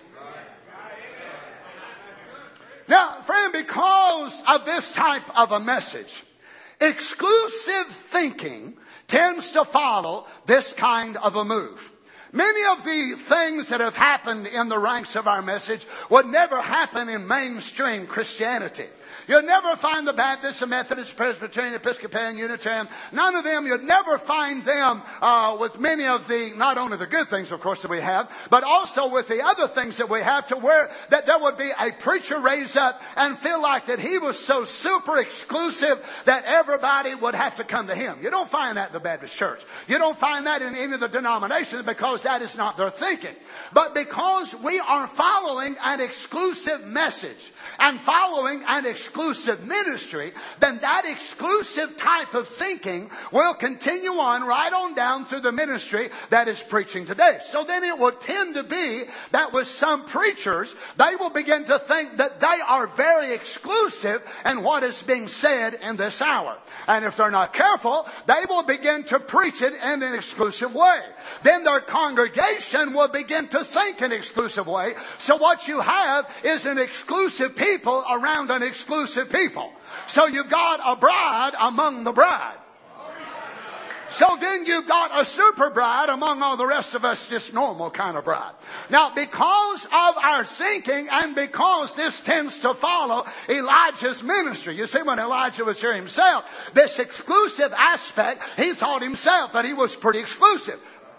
Now, friend, because of this type of a message, exclusive thinking tends to follow this kind of a move. Many of the things that have happened in the ranks of our message would never happen in mainstream Christianity. You'll never find the Baptists, the Methodists, Presbyterian, Episcopalian, Unitarian. None of them, you'd never find them uh, with many of the, not only the good things, of course, that we have, but also with the other things that we have, to where that there would be a preacher raise up and feel like that he was so super exclusive that everybody would have to come to him. You don't find that in the Baptist church. You don't find that in any of the denominations, because because that is not their thinking. But because we are following an exclusive message and following an exclusive ministry, then that exclusive type of thinking will continue on right on down through the ministry that is preaching today. So then it will tend to be that with some preachers, they will begin to think that they are very exclusive in what is being said in this hour. And if they're not careful, they will begin to preach it in an exclusive way. Then their congregation will begin to think an exclusive way. So what you have is an exclusive people around an exclusive people. So you've got a bride among the bride. So then you've got a super bride among all the rest of us, just normal kind of bride. Now, because of our thinking and because this tends to follow Elijah's ministry. You see, when Elijah was here himself, this exclusive aspect, he thought himself that he was pretty exclusive.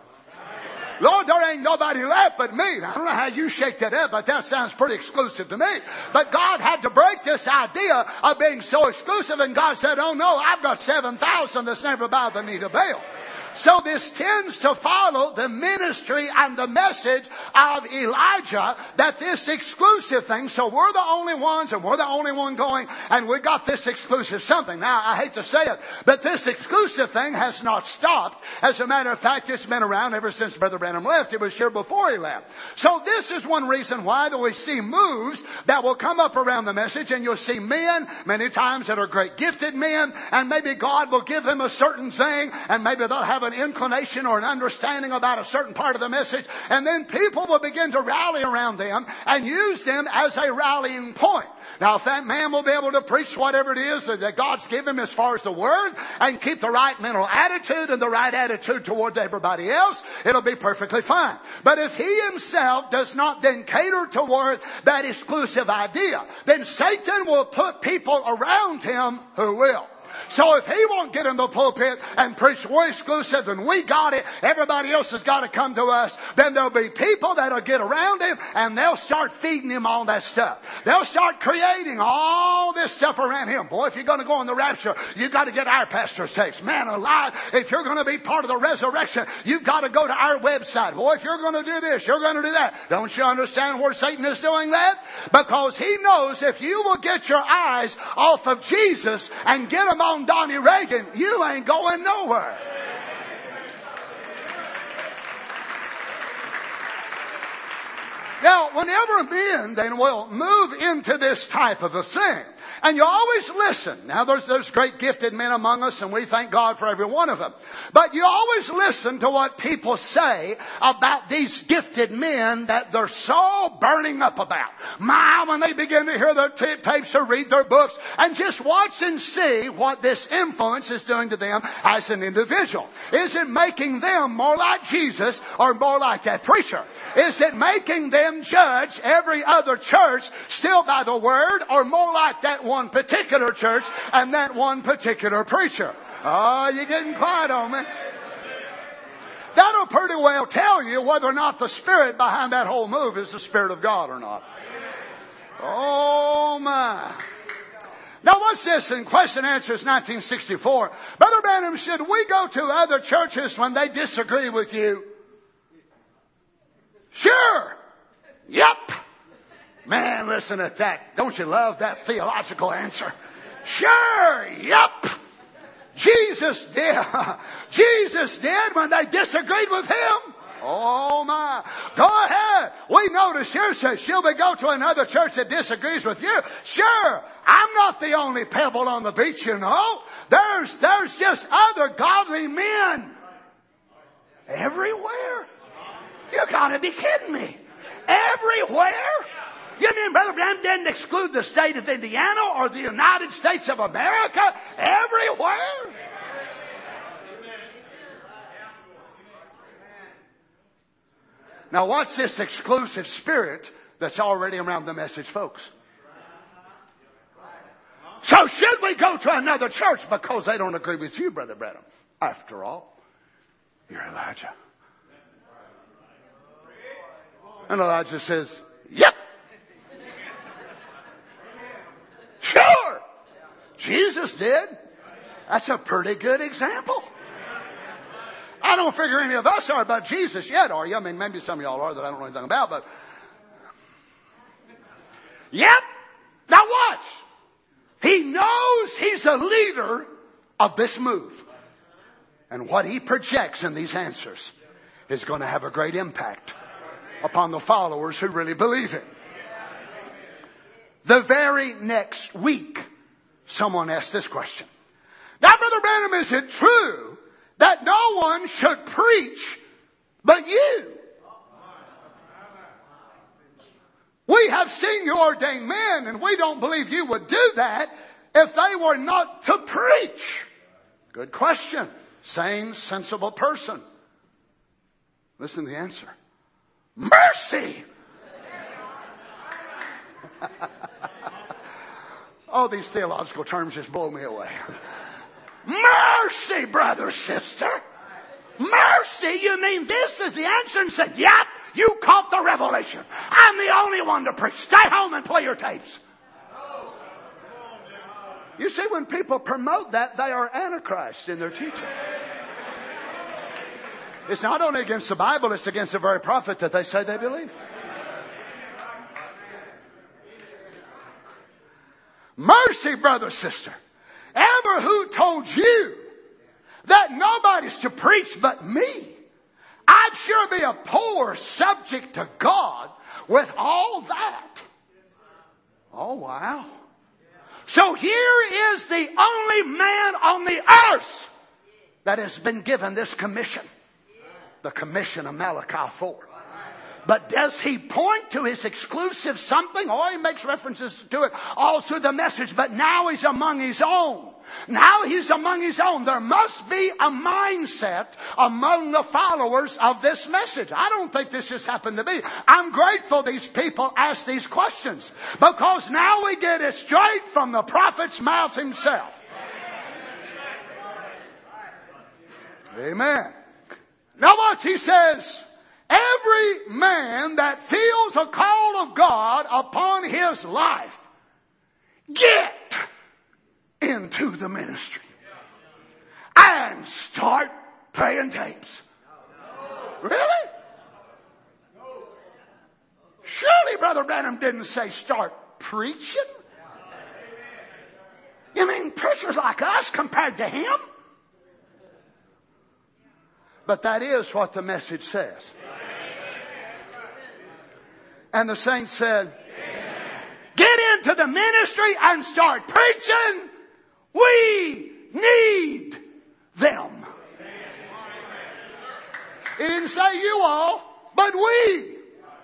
Lord, there ain't nobody left but me. I don't know how you shake that up, but that sounds pretty exclusive to me. But God had to break this idea of being so exclusive, and God said, oh no, I've got seven thousand that's never bowed the knee to Baal. So this tends to follow the ministry and the message of Elijah, that this exclusive thing, so we're the only ones and we're the only one going, and we got this exclusive something. Now, I hate to say it, but this exclusive thing has not stopped. As a matter of fact, it's been around ever since Brother Branham left. It was here before he left. So this is one reason why that we see moves that will come up around the message, and you'll see men many times that are great gifted men, and maybe God will give them a certain thing, and maybe they'll have an inclination or an understanding about a certain part of the message, and then people will begin to rally around them and use them as a rallying point. Now, if that man will be able to preach whatever it is that God's given him as far as the Word, and keep the right mental attitude and the right attitude toward everybody else, it'll be perfectly fine. But if he himself does not then cater toward that exclusive idea, then Satan will put people around him who will. So if he won't get in the pulpit and preach we're exclusive and we got it, everybody else has got to come to us, then there'll be people that'll get around him and they'll start feeding him all that stuff. They'll start creating all this stuff around him. Boy, if you're going to go on the rapture, you've got to get our pastor's tapes. Man alive, if you're going to be part of the resurrection, you've got to go to our website. Boy, if you're going to do this, you're going to do that. Don't you understand where Satan is doing that? Because he knows if you will get your eyes off of Jesus and get them on Donnie Reagan, you ain't going nowhere. Now, whenever men then will move into this type of a thing, and you always listen. Now, there's, there's great gifted men among us, and we thank God for every one of them. But you always listen to what people say about these gifted men that they're so burning up about. My, when they begin to hear their t- tapes or read their books, and just watch and see what this influence is doing to them as an individual. Is it making them more like Jesus or more like that preacher? Is it making them judge every other church still by the Word, or more like that one particular church and that one particular preacher? Oh, you're getting quiet on me. That'll pretty well tell you whether or not the spirit behind that whole move is the Spirit of God or not. Oh my. Now what's this? In Question and Answers nineteen sixty-four. Brother Branham, should we go to other churches when they disagree with you? Sure. Yep. Man, listen to that. Don't you love that theological answer? Sure. Yep. Jesus did. Jesus did when they disagreed with him. Oh my. Go ahead. We notice here says, shall we go to another church that disagrees with you? Sure. I'm not the only pebble on the beach, you know. There's, there's just other godly men everywhere. You gotta be kidding me. Everywhere? You mean Brother Branham didn't exclude the state of Indiana or the United States of America? Everywhere? Now what's this exclusive spirit that's already around the message, folks? So should we go to another church because they don't agree with you, Brother Branham? After all, you're Elijah. And Elijah says, yep. Sure. Jesus did. That's a pretty good example. I don't figure any of us are about Jesus yet, are you? I mean, maybe some of y'all are that I don't know anything about, but... Yep. Now watch. He knows he's a leader of this move. And what he projects in these answers is going to have a great impact upon the followers who really believe it. The very next week, someone asked this question. Now, Brother Branham, is it true that no one should preach but you? We have seen you ordain men, and we don't believe you would do that if they were not to preach. Good question. Sane, sensible person. Listen to the answer. Mercy! Oh, these theological terms just blow me away. Mercy, brother, sister. Mercy, you mean this is the answer? And said, yep, you caught the revelation. I'm the only one to preach. Stay home and play your tapes. You see, when people promote that, they are Antichrist in their teaching. It's not only against the Bible, it's against the very prophet that they say they believe. Mercy, brother, sister. Ever who told you that nobody's to preach but me? I'd sure be a poor subject to God with all that. Oh, wow. So here is the only man on the earth that has been given this commission. The commission of Malachi four. But does he point to his exclusive something? Or he makes references to it all through the message. But now he's among his own. Now he's among his own. There must be a mindset among the followers of this message. I don't think this just happened to me. I'm grateful these people ask these questions. Because now we get it straight from the prophet's mouth himself. Amen. Now watch, he says, every man that feels a call of God upon his life, get into the ministry and start playing tapes. Really? Surely Brother Branham didn't say start preaching. You mean preachers like us compared to him? But that is what the message says. And the saints said, get into the ministry and start preaching. We need them. He didn't say you all, but we.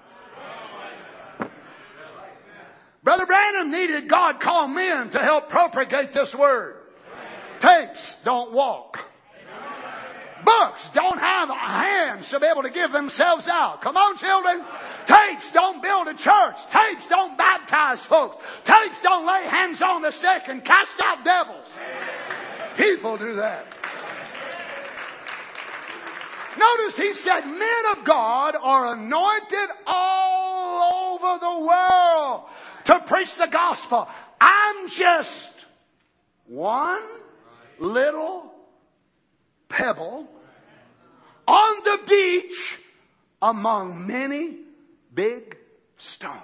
Brother Branham needed God call men to help propagate this word. Tapes don't walk. Books don't have hands to be able to give themselves out. Come on, children. Tapes don't build a church. Tapes don't baptize folks. Tapes don't lay hands on the sick and cast out devils. People do that. Notice he said men of God are anointed all over the world to preach the gospel. I'm just one little pebble on the beach among many big stones.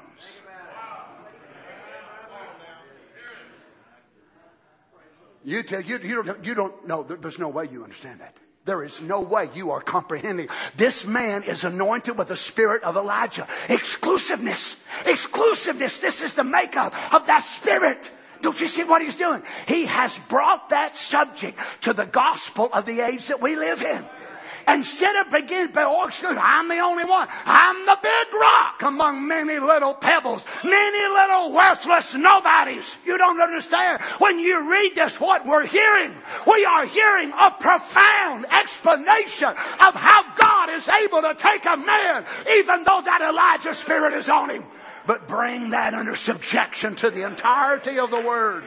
You tell you you don't you don't know. There's no way you understand that. There is no way you are comprehending. This man is anointed with the spirit of Elijah. Exclusiveness, exclusiveness. This is the makeup of that spirit. Don't you see what he's doing? He has brought that subject to the gospel of the age that we live in. Instead of beginning, oh, excuse me, I'm the only one. I'm the big rock among many little pebbles, many little worthless nobodies. You don't understand. When you read this, what we're hearing, we are hearing a profound explanation of how God is able to take a man, even though that Elijah spirit is on him, but bring that under subjection to the entirety of the Word.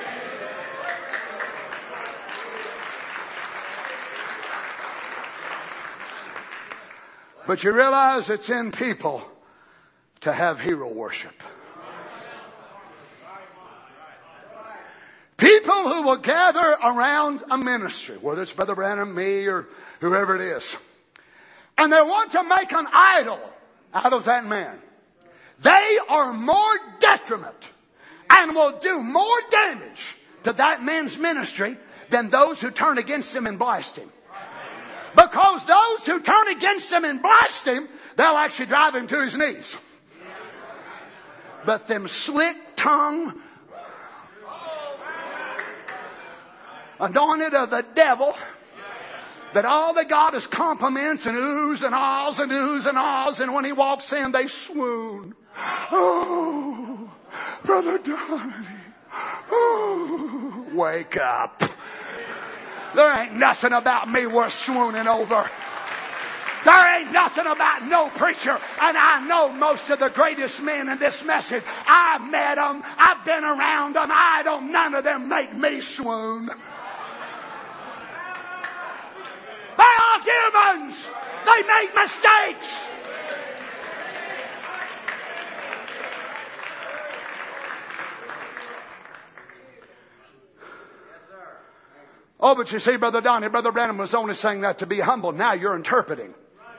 But you realize it's in people to have hero worship. People people who will gather around a ministry, whether it's Brother Branham, me, or whoever it is, and they want to make an idol out of that man. They are more detriment and will do more damage to that man's ministry than those who turn against him and blast him. Because those who turn against him and blast him, they'll actually drive him to his knees. But them slick-tongued, anointed of the devil, that all they got is compliments and oohs and ahs and oohs and ahs, and when he walks in, they swoon. Oh, Brother Donnie. Oh, wake up. There ain't nothing about me worth swooning over. There ain't nothing about no preacher. And I know most of the greatest men in this message. I've met them. I've been around them. I don't, none of them make me swoon. They are humans. They make mistakes. Oh, but you see, Brother Donnie, Brother Branham was only saying that to be humble. Now you're interpreting.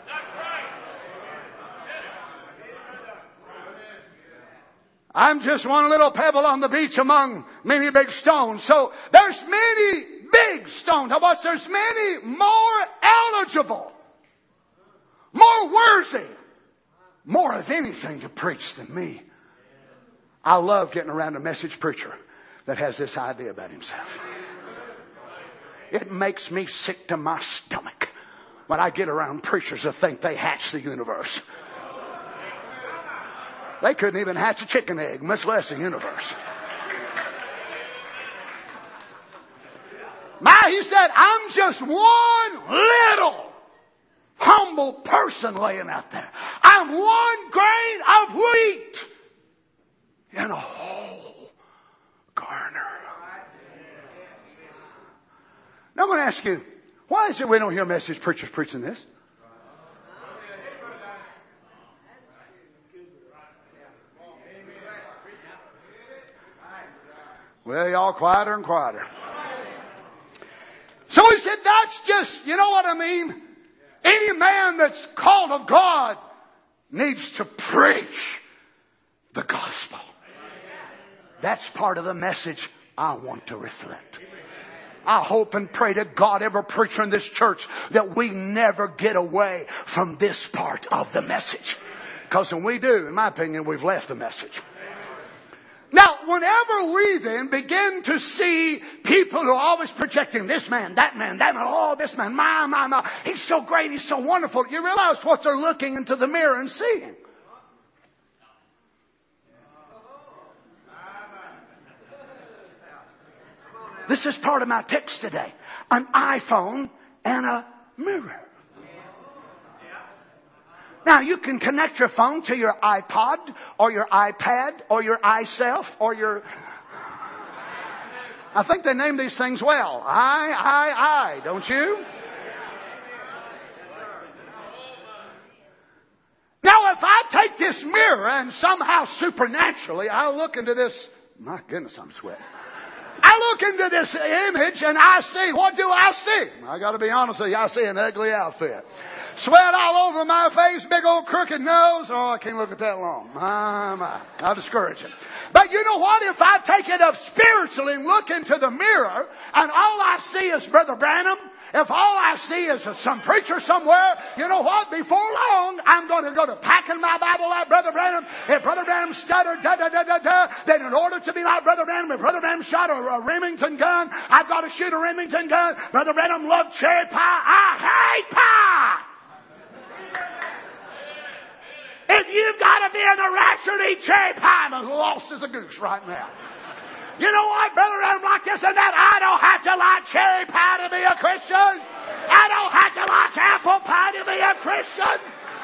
I'm just one little pebble on the beach among many big stones. So there's many big stones. How about there's many more eligible, more worthy, more of anything to preach than me. I love getting around a message preacher that has this idea about himself. It makes me sick to my stomach when I get around preachers that think they hatch the universe. They couldn't even hatch a chicken egg, much less a universe. My, he said, I'm just one little humble person laying out there. I'm one grain of wheat in a whole garner. Now I'm going to ask you, why is it we don't hear message preachers preaching this? Well, y'all quieter and quieter. So he said, that's just, you know what I mean? Any man that's called of God needs to preach the gospel. That's part of the message I want to reflect. I hope and pray to God, every preacher in this church, that we never get away from this part of the message. Because when we do, in my opinion, we've left the message. Now, whenever we then begin to see people who are always projecting this man, that man, that man, oh, this man, my, my, my, he's so great, he's so wonderful, you realize what they're looking into the mirror and seeing. This is part of my text today. An iPhone and a mirror. Now, you can connect your phone to your iPod or your iPad or your iSelf or your... I think they name these things well. I, I, I, don't you? Now, if I take this mirror and somehow supernaturally I look into this... My goodness, I'm sweating. I look into this image and I see, what do I see? I got to be honest with you, I see an ugly outfit. Sweat all over my face, big old crooked nose. Oh, I can't look at that long. My, my. I'll discourage it. But you know what? If I take it up spiritually and look into the mirror and all I see is Brother Branham, if all I see is some preacher somewhere, you know what? Before long, I'm going to go to packing my Bible like Brother Branham. If Brother Branham stuttered, da, da, da, da, da, then in order to be like Brother Branham, if Brother Branham shot a, a Remington gun, I've got to shoot a Remington gun. Brother Branham loved cherry pie. I hate pie. If you've got to be in a rapture to eat cherry pie, I'm as lost as a goose right now. You know what, Brother, I'm like this and that. I don't have to like cherry pie to be a Christian. I don't have to like apple pie to be a Christian.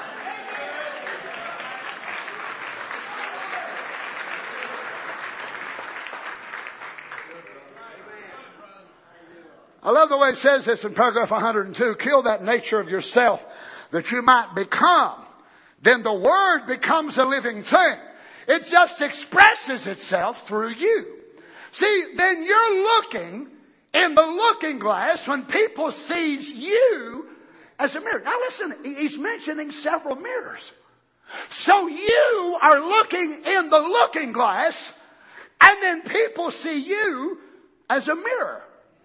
I love the way it says this in paragraph one hundred two. Kill that nature of yourself that you might become. Then the Word becomes a living thing. It just expresses itself through you. See, then you're looking in the looking glass when people see you as a mirror. Now listen, he's mentioning several mirrors. So you are looking in the looking glass, and then people see you as a mirror.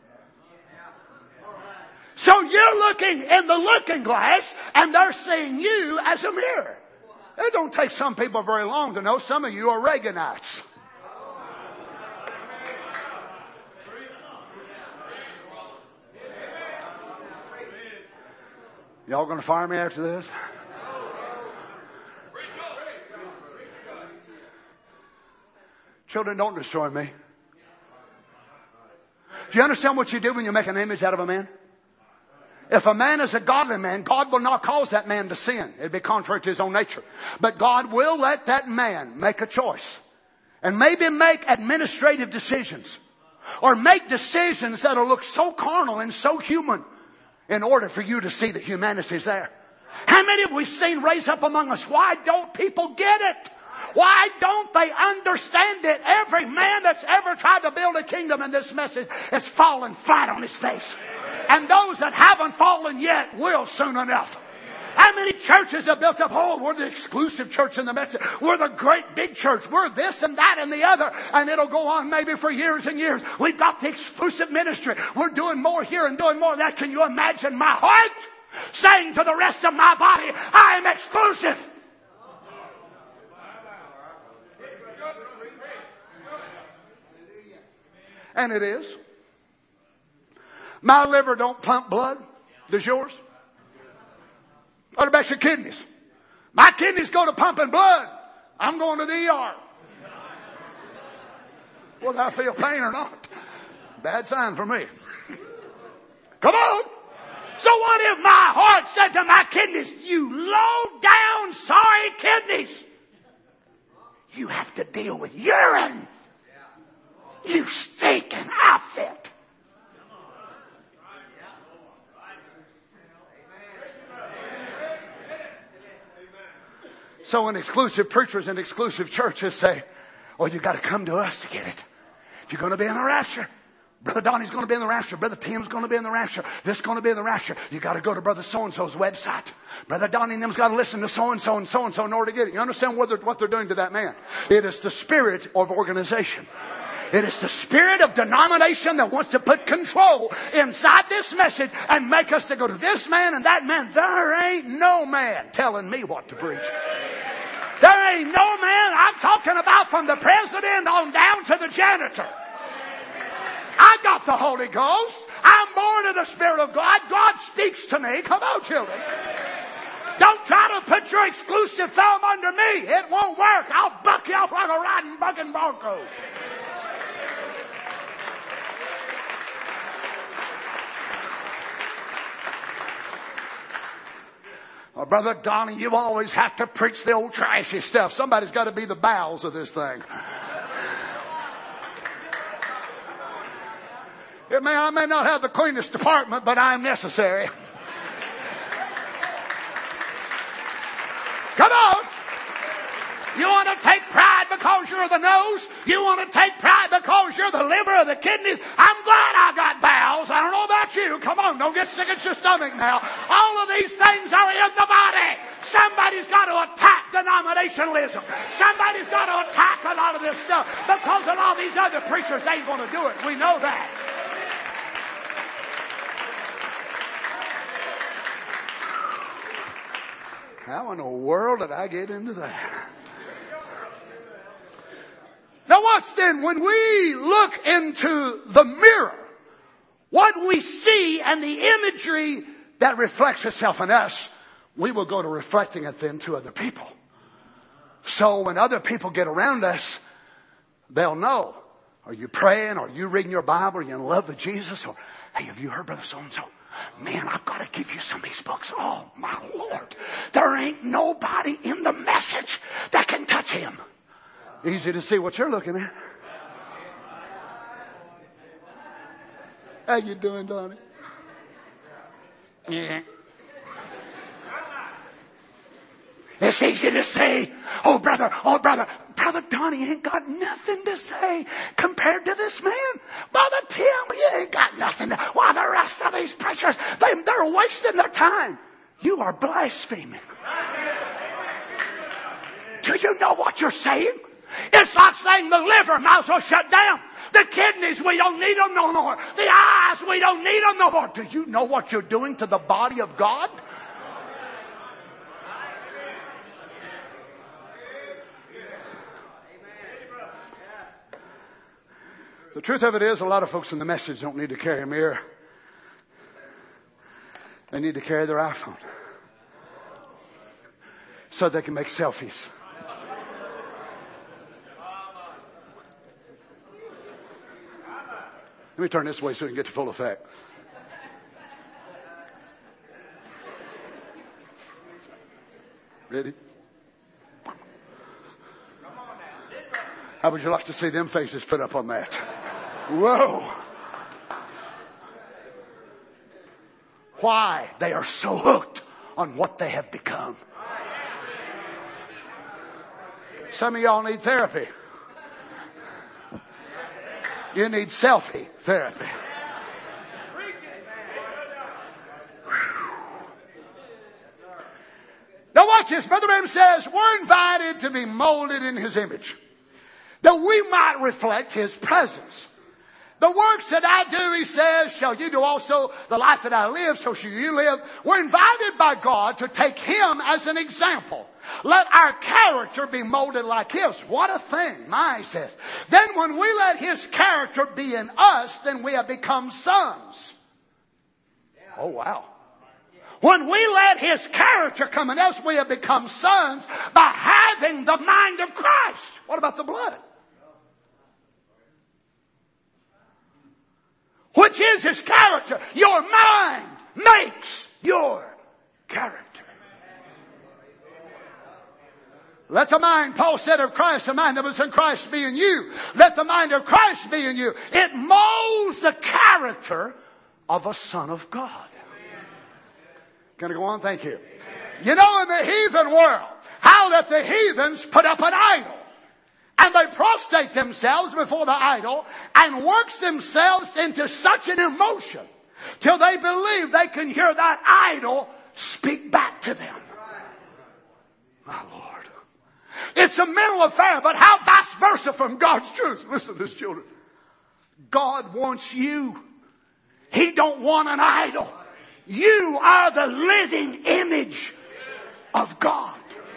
So you're looking in the looking glass, and they're seeing you as a mirror. It don't take some people very long to know some of you are Reaganites. Y'all going to fire me after this? Children, don't destroy me. Do you understand what you do when you make an image out of a man? If a man is a godly man, God will not cause that man to sin. It'd be contrary to his own nature. But God will let that man make a choice. And maybe make administrative decisions. Or make decisions that'll look so carnal and so human in order for you to see that humanity's there. How many have we seen raise up among us? Why don't people get it? Why don't they understand it? Every man that's ever tried to build a kingdom in this message has fallen flat on his face. And those that haven't fallen yet will soon enough. How many churches have built up? Oh, we're the exclusive church in the message. We're the great big church. We're this and that and the other. And it'll go on maybe for years and years. We've got the exclusive ministry. We're doing more here and doing more of that. Can you imagine my heart saying to the rest of my body, I am exclusive? And it is. My liver don't pump blood. Does yours? What about your kidneys? My kidneys go to pumping blood. I'm going to the E R. Whether I feel pain or not. Bad sign for me. Come on. So what if my heart said to my kidneys, you low down sorry kidneys, you have to deal with urine. You stinking outfit. So when exclusive preachers and exclusive churches say, oh, you got to come to us to get it. If you're going to be in the rapture, Brother Donnie's going to be in the rapture. Brother Tim's going to be in the rapture. This is going to be in the rapture. You got to go to Brother So-and-so's website. Brother Donnie and them's got to listen to so-and-so and so-and-so in order to get it. You understand what they're, what they're doing to that man? It is the spirit of organization. It is the spirit of denomination that wants to put control inside this message and make us to go to this man and that man. There ain't no man telling me what to preach. There ain't no man. I'm talking about from the president on down to the janitor. I got the Holy Ghost. I'm born of the Spirit of God. God speaks to me. Come on, children. Don't try to put your exclusive thumb under me. It won't work. I'll buck you off like a riding bucking bronco. Oh, Brother Donnie, you always have to preach the old trashy stuff. Somebody's got to be the bowels of this thing. It may, I may not have the cleanest department, but I'm necessary. Come on. You want to take pride because you're the nose? You want to take pride because you're the liver or the kidneys? I'm glad I got bowels. I don't know about you. Come on, don't get sick at your stomach now. All of these things are in the body. Somebody's got to attack denominationalism. Somebody's got to attack a lot of this stuff because a lot of these other preachers ain't going to do it. We know that. How in the world did I get into that? Now watch then, when we look into the mirror, what we see and the imagery that reflects itself in us, we will go to reflecting it then to other people. So when other people get around us, they'll know, are you praying? Are you reading your Bible? Are you in love with Jesus? Or, hey, have you heard Brother So-and-so? Man, I've got to give you some of these books. Oh, my Lord. There ain't nobody in the message that can touch him. Easy to see what you're looking at. How you doing, Donnie? Yeah. It's easy to say, oh, brother, oh, brother, Brother Donnie ain't got nothing to say compared to this man. Brother Tim, he ain't got nothing. To, while the rest of these preachers, they, they're wasting their time. You are blaspheming. Do you know what you're saying? It's like saying the liver might as well shut down. The kidneys, we don't need them no more. The eyes, we don't need them no more. Do you know what you're doing to the body of God? The truth of it is, a lot of folks in the message don't need to carry a mirror. They need to carry their iPhone so they can make selfies. Let me turn this way so we can get to full effect. Ready? How would you like to see them faces put up on that? Whoa. Why? They are so hooked on what they have become. Some of y'all need therapy. You need selfie therapy. Now watch this. Brother Branham says we're invited to be molded in His image, that we might reflect His presence. The works that I do, he says, shall you do also. The life that I live, so shall you live. We're invited by God to take Him as an example. Let our character be molded like His. What a thing, my, he says. Then when we let His character be in us, then we have become sons. Oh, wow. When we let His character come in us, we have become sons by having the mind of Christ. What about the blood? Which is His character. Your mind makes your character. Let the mind, Paul said of Christ, the mind that was in Christ be in you. Let the mind of Christ be in you. It molds the character of a son of God. Can I go on? Thank you. You know, in the heathen world, how that the heathens put up an idol. And they prostrate themselves before the idol and works themselves into such an emotion till they believe they can hear that idol speak back to them. My Lord. It's a mental affair, but how vice versa from God's truth. Listen to this, children. God wants you. He don't want an idol. You are the living image of God.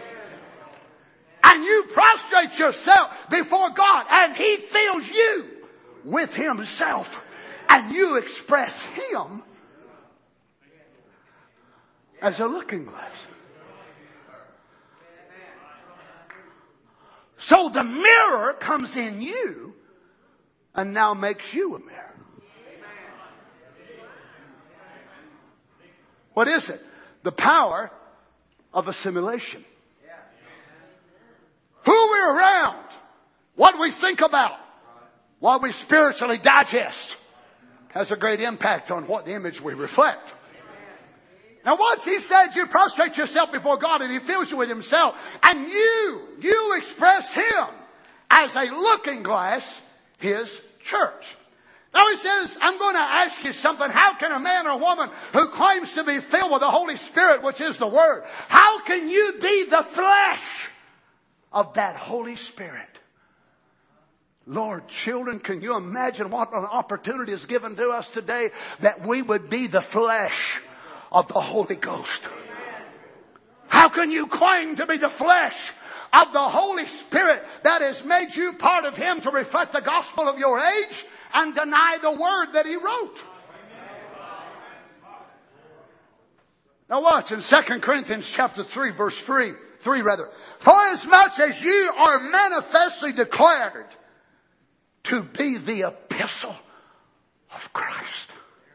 And you prostrate yourself before God, and He fills you with Himself. And you express Him as a looking glass. So the mirror comes in you and now makes you a mirror. What is it? The power of assimilation. Who we're around, what we think about, what we spiritually digest has a great impact on what image we reflect. Now once He said you prostrate yourself before God and He fills you with Himself, and you, you express Him as a looking glass, His church. Now He says, I'm going to ask you something. How can a man or woman who claims to be filled with the Holy Spirit, which is the Word, how can you be the flesh of that Holy Spirit? Lord, children, can you imagine what an opportunity is given to us today that we would be the flesh of the Holy Ghost? How can you claim to be the flesh of the Holy Spirit that has made you part of Him to reflect the gospel of your age and deny the word that He wrote? Now watch in Second Corinthians chapter three, verse three. Three rather. For as much as ye are manifestly declared to be the epistle of Christ.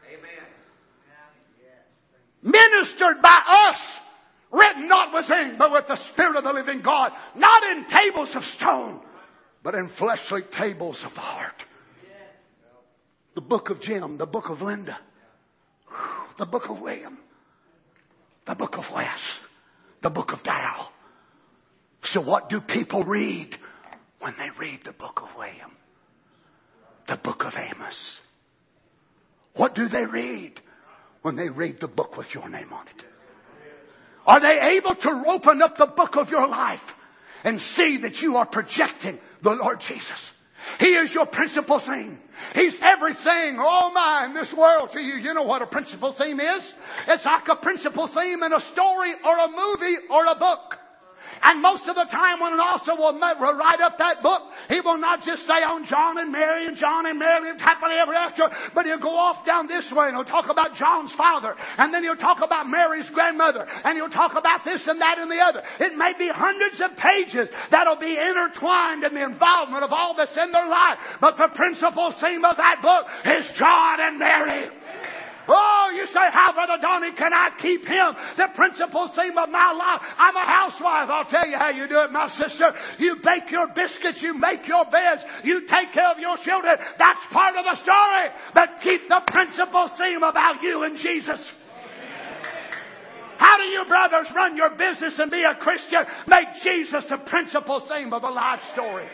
Ministered by us, written not with ink, but with the Spirit of the living God, not in tables of stone, but in fleshly tables of the heart. The book of Jim, the book of Linda, the book of William, the book of Wes, the book of Dow. So what do people read when they read the book of William, the book of Amos? What do they read when they read the book with your name on it? Are they able to open up the book of your life and see that you are projecting the Lord Jesus? He is your principal theme. He's everything, oh my, in this world to you. You know what a principal theme is? It's like a principal theme in a story or a movie or a book. And most of the time when an author will write up that book, he will not just say on John and Mary and John and Mary and happily ever after, but he'll go off down this way and he'll talk about John's father, and then he'll talk about Mary's grandmother, and he'll talk about this and that and the other. It may be hundreds of pages that'll be intertwined in the involvement of all that's in their life, but the principal theme of that book is John and Mary. Oh, you say, how, Brother Donnie, can I keep him the principal theme of my life? I'm a housewife. I'll tell you how you do it, my sister. You bake your biscuits. You make your beds. You take care of your children. That's part of the story. But keep the principal theme about you and Jesus. How do you brothers run your business and be a Christian? Make Jesus the principal theme of the life story.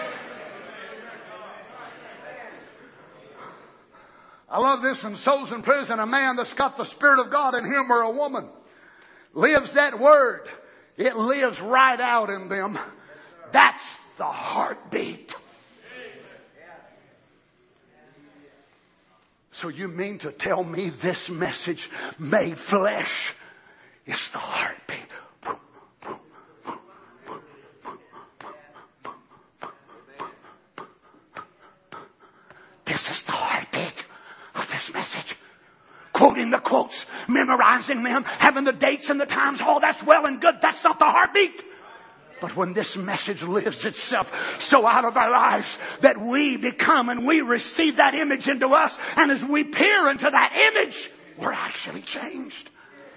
I love this in Souls in Prison. A man that's got the Spirit of God in him, or a woman, lives that word. It lives right out in them. That's the heartbeat. So you mean to tell me this message made flesh is the heartbeat? This is the heartbeat of this message. Quoting the quotes, memorizing them, having the dates and the times, all that's well and good. That's not the heartbeat. But when this message lives itself so out of our lives that we become and we receive that image into us, and as we peer into that image, we're actually changed.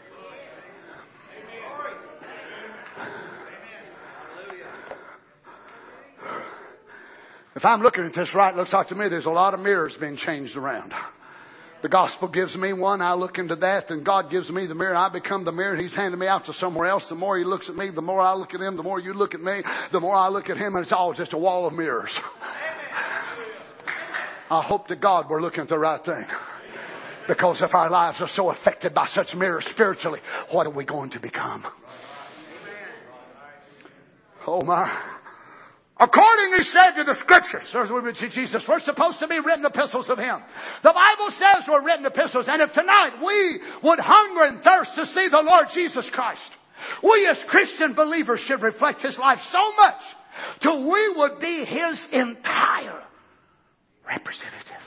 If I'm looking at this right, it looks like to me there's a lot of mirrors being changed around. The gospel gives me one, I look into that, and God gives me the mirror. I become the mirror. He's handing me out to somewhere else. The more he looks at me, the more I look at him. The more you look at me, the more I look at him, and it's all just a wall of mirrors. I hope to God we're looking at the right thing. Because if our lives are so affected by such mirrors spiritually, what are we going to become? Oh my. According, he said, to the Scriptures, Jesus, we're supposed to be written epistles of him. The Bible says we're written epistles. And if tonight we would hunger and thirst to see the Lord Jesus Christ, we as Christian believers should reflect his life so much till we would be his entire representative.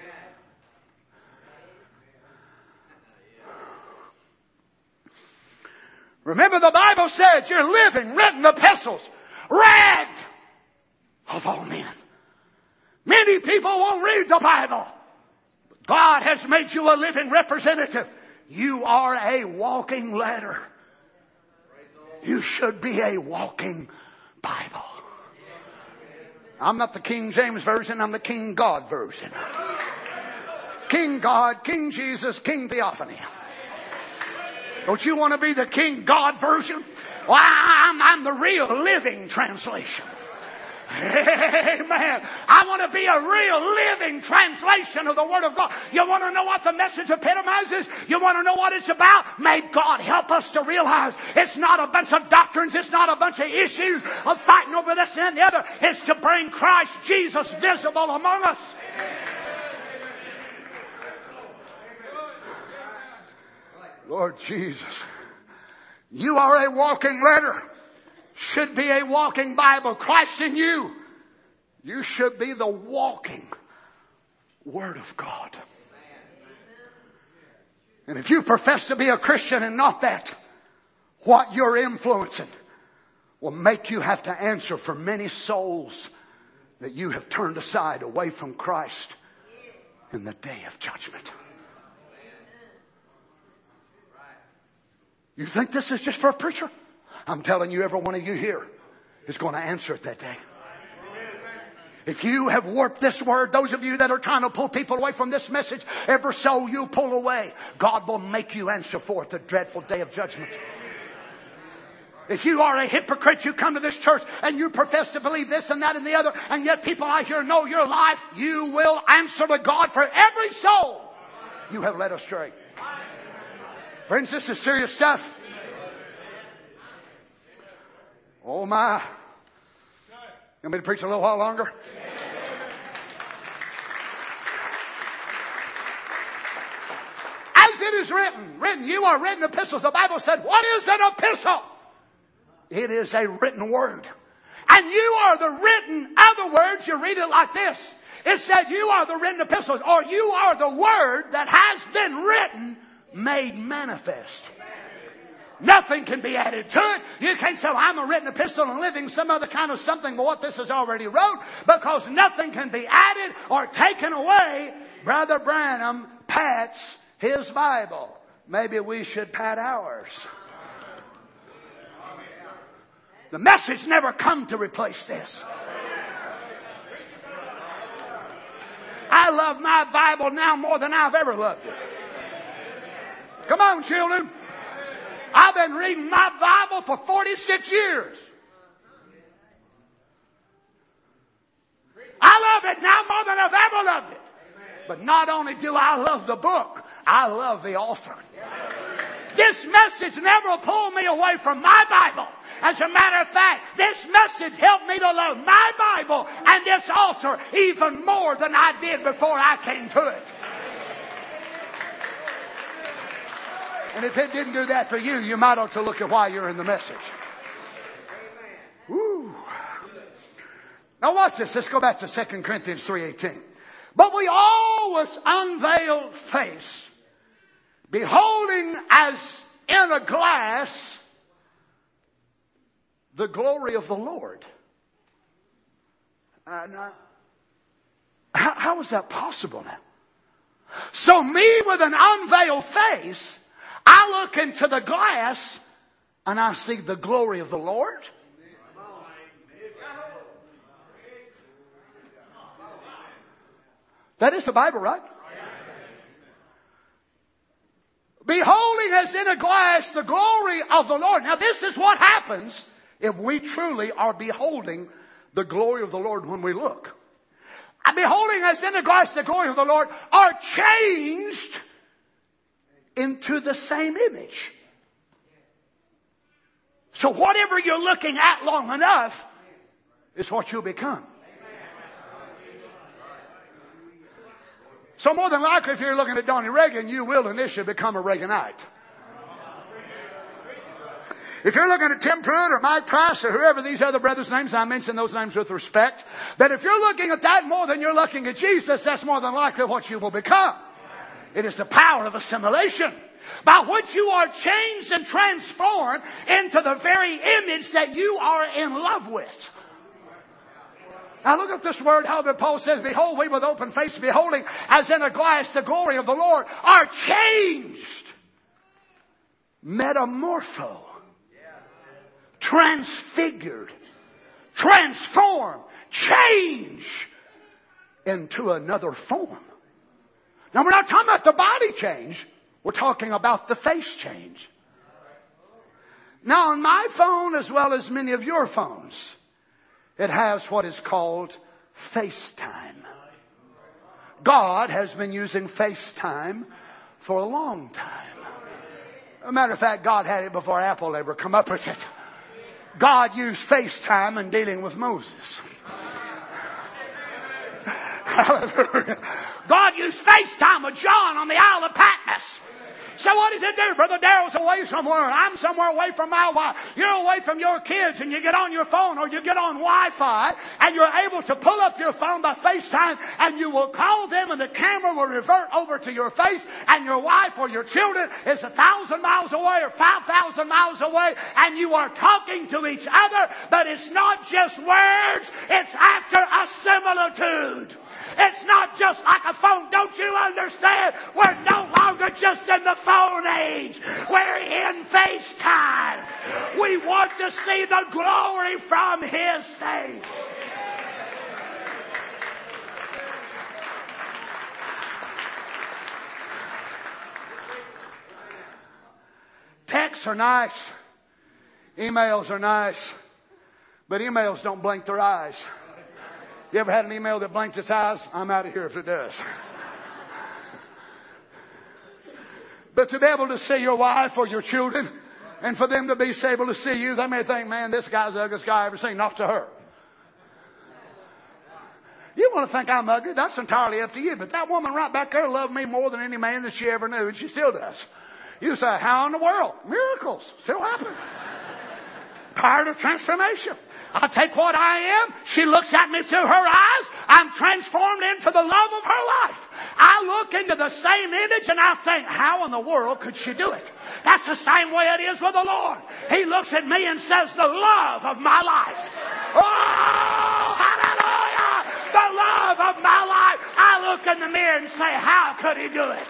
Remember, the Bible says you're living, written epistles, read of all men. Many people won't read the Bible. But God has made you a living representative. You are a walking letter. You should be a walking Bible. I'm not the King James Version. I'm the King God Version. King God, King Jesus, King Theophany. Don't you want to be the King God Version? Well, I'm, I'm the real living translation. Amen. I want to be a real living translation of the Word of God. You want to know what the message epitomizes? You want to know what it's about? May God help us to realize it's not a bunch of doctrines. It's not a bunch of issues of fighting over this and the other. It's to bring Christ Jesus visible among us. Lord Jesus, you are a walking letter. Should be a walking Bible. Christ in you. You should be the walking Word of God. And if you profess to be a Christian and not that, what you're influencing will make you have to answer for many souls that you have turned aside away from Christ in the day of judgment. You think this is just for a preacher? I'm telling you, every one of you here is going to answer it that day. If you have warped this word, those of you that are trying to pull people away from this message, every soul you pull away, God will make you answer for it the dreadful day of judgment. If you are a hypocrite, you come to this church and you profess to believe this and that and the other, and yet people out here know your life, you will answer to God for every soul you have led astray. Friends, this is serious stuff. Oh my. You want me to preach a little while longer? As it is written, written, you are written epistles. The Bible said, what is an epistle? It is a written word. And you are the written, other words, you read it like this. It said you are the written epistles, or you are the word that has been written, made manifest. Nothing can be added to it. You can't say, well, I'm a written epistle and living some other kind of something but what this is already wrote, because nothing can be added or taken away. Brother Branham pats his Bible. Maybe we should pat ours. The message never come to replace this. I love my Bible now more than I've ever loved it. Come on, children. I've been reading my Bible for forty-six years. I love it now more than I've ever loved it. But not only do I love the book, I love the author. This message never pulled me away from my Bible. As a matter of fact, this message helped me to love my Bible and its author even more than I did before I came to it. And if it didn't do that for you, you might ought to look at why you're in the message. Woo. Now watch this. Let's go back to Second Corinthians three eighteen. But we always unveiled face, beholding as in a glass the glory of the Lord. Uh, now, how, how is that possible now? So me with an unveiled face, I look into the glass and I see the glory of the Lord. That is the Bible, right? Beholding as in a glass the glory of the Lord. Now this is what happens if we truly are beholding the glory of the Lord when we look. And beholding as in a glass the glory of the Lord are changed into the same image. So whatever you're looking at long enough is what you'll become. So more than likely, if you're looking at Donnie Reagan, you will initially become a Reaganite. If you're looking at Tim Pruitt or Mike Price or whoever these other brothers' names, I mention those names with respect, that if you're looking at that more than you're looking at Jesus, that's more than likely what you will become. It is the power of assimilation, by which you are changed and transformed into the very image that you are in love with. Now look at this word, how that Paul says, behold, we with open face, beholding as in a glass the glory of the Lord, are changed. Metamorpho. Transfigured. Transformed. Change into another form. Now we're not talking about the body change. We're talking about the face change. Now on my phone, as well as many of your phones, it has what is called FaceTime. God has been using FaceTime for a long time. As a matter of fact, God had it before Apple ever come up with it. God used FaceTime in dealing with Moses. Hallelujah. God used FaceTime with John on the Isle of Patmos. So what does it do? Brother Darrell's away somewhere. I'm somewhere away from my wife. You're away from your kids, and you get on your phone or you get on Wi-Fi, and you're able to pull up your phone by FaceTime, and you will call them, and the camera will revert over to your face, and your wife or your children is a thousand miles away or five thousand miles away, and you are talking to each other, but it's not just words, it's after a similitude. It's not just like a phone. Don't you understand? We're no longer just in the phone age. We're in FaceTime. We want to see the glory from His face. Texts are nice. Emails are nice, but emails don't blink their eyes. You ever had an email that blinked its eyes? I'm out of here if it does. But to be able to see your wife or your children, and for them to be able to see you, they may think, man, this guy's the ugliest guy I ever seen. Not to her. You want to think I'm ugly? That's entirely up to you. But that woman right back there loved me more than any man that she ever knew, and she still does. You say, how in the world? Miracles still happen. Part of transformation. I take what I am. She looks at me through her eyes. I'm transformed into the love of her life. I look into the same image and I think, how in the world could she do it? That's the same way it is with the Lord. He looks at me and says, the love of my life. Oh, hallelujah! The love of my life. I look in the mirror and say, how could he do it?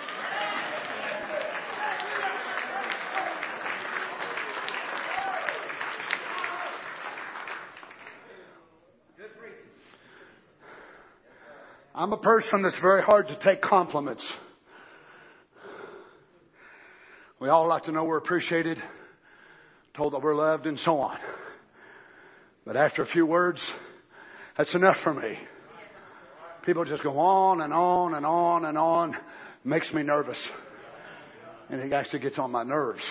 I'm a person that's very hard to take compliments. We all like to know we're appreciated, told that we're loved, and so on. But after a few words, that's enough for me. People just go on and on and on and on. It makes me nervous. And it actually gets on my nerves.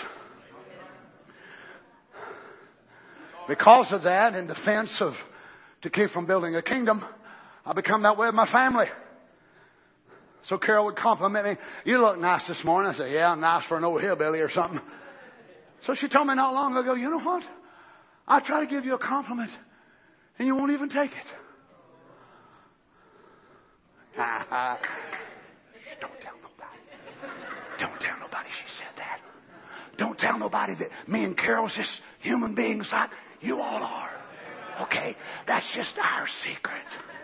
Because of that, in defense of, to keep from building a kingdom, I become that way with my family. So Carol would compliment me. You look nice this morning. I said, yeah, I'm nice for an old hillbilly or something. So she told me not long ago, you know what? I try to give you a compliment and you won't even take it. Don't tell nobody. Don't tell nobody she said that. Don't tell nobody that me and Carol's just human beings like you all are. Okay? That's just our secret.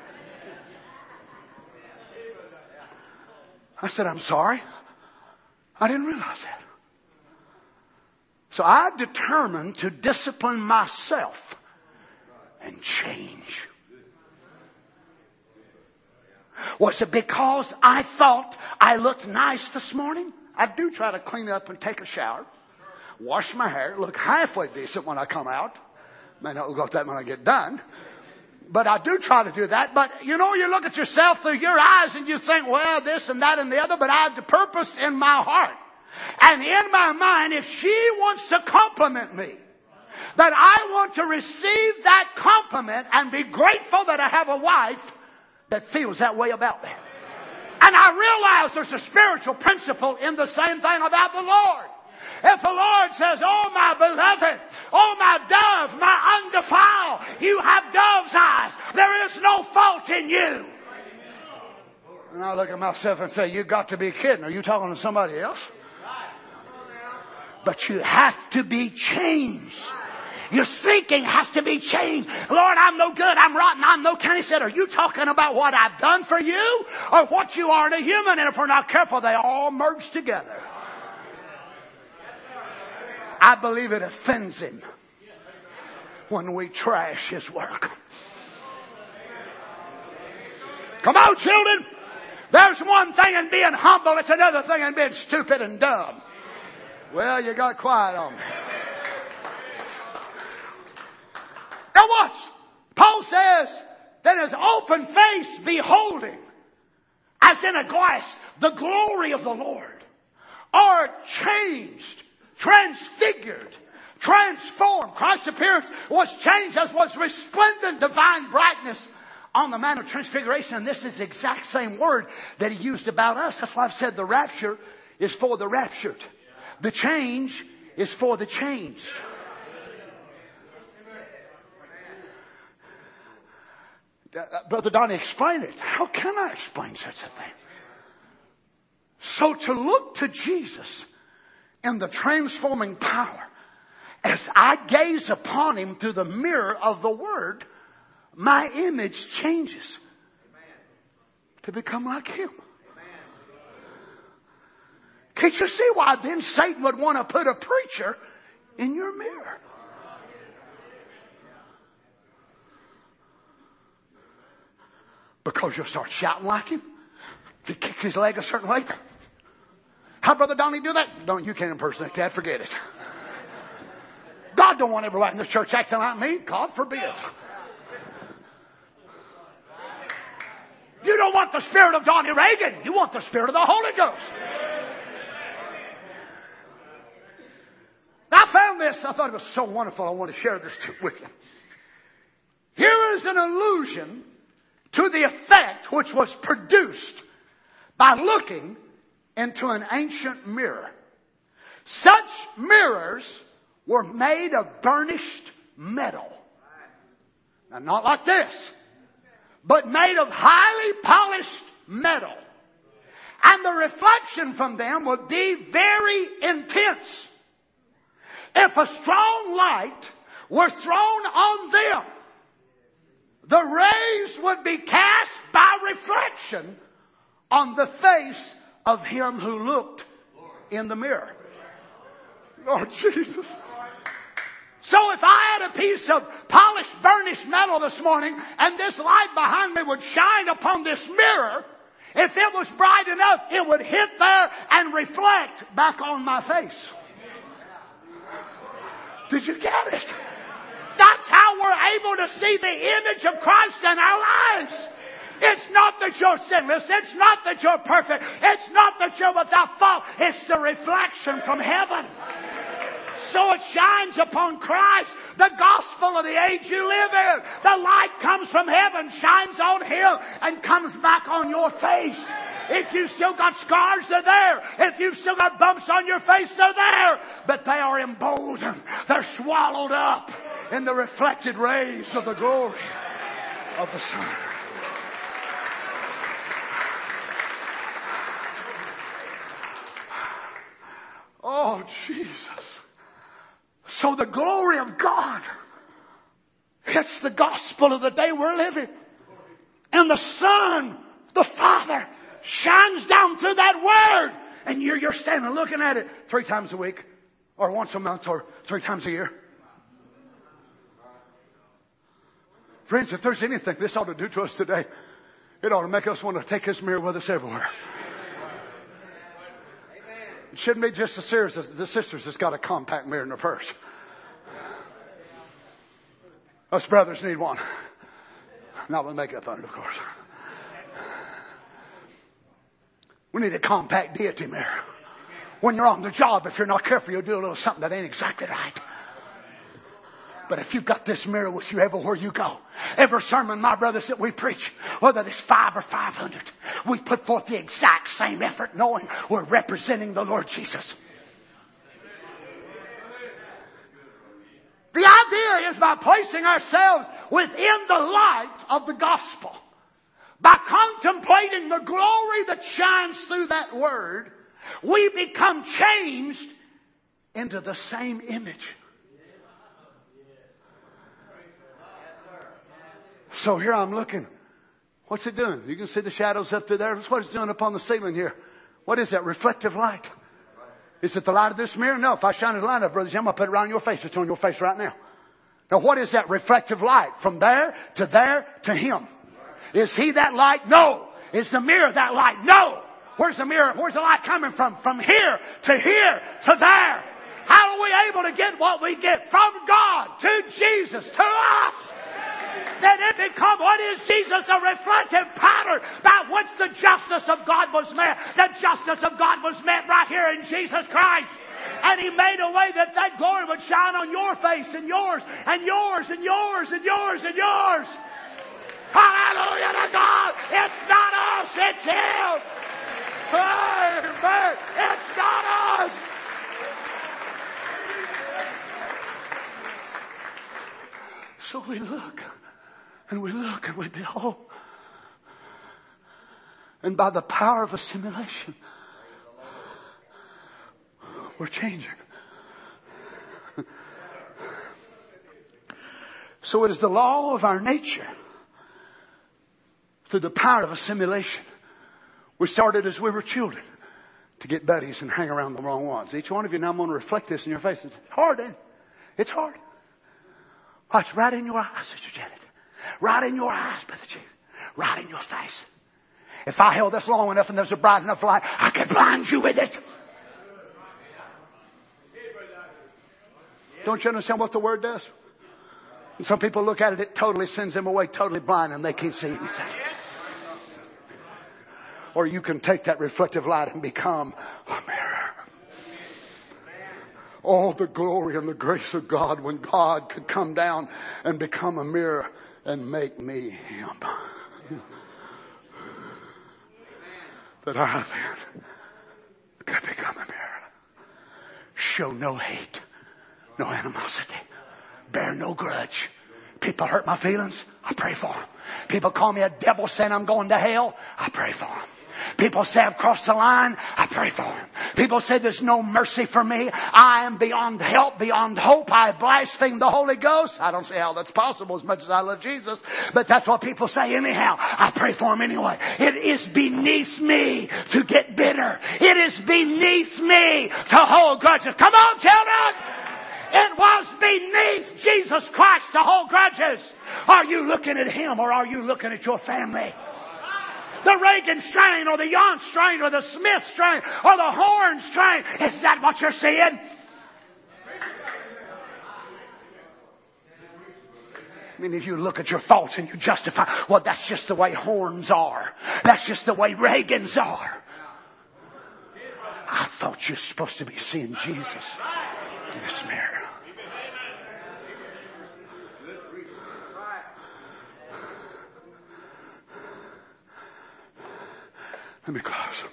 I said, I'm sorry. I didn't realize that. So I determined to discipline myself and change. Was it because I thought I looked nice this morning? I do try to clean up and take a shower, wash my hair, look halfway decent when I come out. May not look like that when I get done. But I do try to do that. But, you know, you look at yourself through your eyes and you think, well, this and that and the other. But I have the purpose in my heart. And in my mind, if she wants to compliment me, that I want to receive that compliment and be grateful that I have a wife that feels that way about me. And I realize there's a spiritual principle in the same thing about the Lord. If the Lord says, oh my beloved, oh my dove, my undefiled, you have dove's eyes. There is no fault in you. And I look at myself and say, you got to be kidding. Are you talking to somebody else? But you have to be changed. Your thinking has to be changed. Lord, I'm no good. I'm rotten. I'm no kind. He said, are you talking about what I've done for you or what you are to a human? And if we're not careful, they all merge together. I believe it offends him when we trash his work. Come on, children. There's one thing in being humble. It's another thing in being stupid and dumb. Well, you got quiet on me. Now watch. Paul says that his open face beholding, as in a glass, the glory of the Lord, are changed, transfigured, transformed. Christ's appearance was changed as was resplendent divine brightness on the Mount of Transfiguration. And this is the exact same word that he used about us. That's why I've said the rapture is for the raptured. The change is for the changed. Uh, Brother Donnie, explain it. How can I explain such a thing? So to look to Jesus in the transforming power, as I gaze upon him through the mirror of the Word, my image changes to become like him. Can't you see why then Satan would want to put a preacher in your mirror? Because you'll start shouting like him. If he kicks his leg a certain way. How Brother Donnie do that? Don't, you can't impersonate that. Forget it. God don't want everybody in the church acting like me. God forbid. You don't want the spirit of Johnny Reagan. You want the spirit of the Holy Ghost. I found this. I thought it was so wonderful. I want to share this with you. Here is an allusion to the effect which was produced by looking into an ancient mirror. Such mirrors were made of burnished metal. Now, not like this, but made of highly polished metal. And the reflection from them would be very intense. If a strong light were thrown on them, the rays would be cast by reflection on the face of him who looked in the mirror. Lord Jesus. So if I had a piece of polished, burnished metal this morning, and this light behind me would shine upon this mirror, if it was bright enough, it would hit there and reflect back on my face. Did you get it? That's how we're able to see the image of Christ in our lives. It's not that you're sinless. It's not that you're perfect. It's not that you're without fault. It's the reflection from heaven. So it shines upon Christ, the gospel of the age you live in. The light comes from heaven, shines on Him, and comes back on your face. If you've still got scars, they're there. If you've still got bumps on your face, they're there. But they are emboldened. They're swallowed up in the reflected rays of the glory of the sun. Oh, Jesus. So the glory of God hits the gospel of the day we're living. And the Son, the Father, shines down through that Word. And you're, you're standing looking at it three times a week, or once a month, or three times a year. Friends, if there's anything this ought to do to us today, it ought to make us want to take this mirror with us everywhere. It shouldn't be just the sisters, the sisters that's got a compact mirror in their purse. Us brothers need one. Not with makeup on it, of course. We need a compact deity mirror. When you're on the job, if you're not careful, you'll do a little something that ain't exactly right. But if you've got this mirror with you everywhere you go, every sermon, my brothers, that we preach, whether it's five or five hundred, we put forth the exact same effort knowing we're representing the Lord Jesus. The idea is by placing ourselves within the light of the gospel, by contemplating the glory that shines through that word, we become changed into the same image. So here I'm looking. What's it doing? You can see the shadows up through there. That's what it's doing upon the ceiling here. What is that? Reflective light. Is it the light of this mirror? No. If I shine the light up, Brother Jim, I'm going to put it right on your face. It's on your face right now. Now what is that reflective light? From there to there to Him. Is He that light? No. Is the mirror that light? No. Where's the mirror? Where's the light coming from? From here to here to there. How are we able to get what we get? From God to Jesus to us. Then it becomes, what is Jesus? A reflective pattern by which the justice of God was met. The justice of God was met right here in Jesus Christ. And He made a way that that glory would shine on your face and yours and yours and yours and yours and yours. Hallelujah to God. It's not us, it's Him. Amen. It's not us. So we look, and we look, and we behold. And by the power of assimilation, we're changing. So it is the law of our nature, through the power of assimilation. We started as we were children to get buddies and hang around the wrong ones. Each one of you, now I'm going to reflect this in your face. It's hard, ain't it? It's hard. Watch, right in your eyes, Sister Janet. Right in your eyes, Brother Jesus. Right in your face. If I held this long enough and there's a bright enough light, I could blind you with it. Don't you understand what the Word does? And some people look at it, it totally sends them away, totally blind, and they can't see anything. Or you can take that reflective light and become a mirror. Oh, the glory and the grace of God when God could come down and become a mirror and make me Him. That I then could become a mirror. Show no hate, no animosity, bear no grudge. People hurt my feelings, I pray for them. People call me a devil saying I'm going to hell, I pray for them. People say I've crossed the line, I pray for them. People say there's no mercy for me. I am beyond help, beyond hope. I blaspheme the Holy Ghost. I don't see how that's possible as much as I love Jesus. But that's what people say anyhow. I pray for them anyway. It is beneath me to get bitter. It is beneath me to hold grudges. Come on, children! It was beneath Jesus Christ to hold grudges. Are you looking at Him or are you looking at your family? The Reagan strain or the Yon strain or the Smith strain or the Horn strain. Is that what you're seeing? I mean, if you look at your faults and you justify, well, that's just the way Horns are. That's just the way Reagans are. I thought you're supposed to be seeing Jesus in this mirror. Let me close.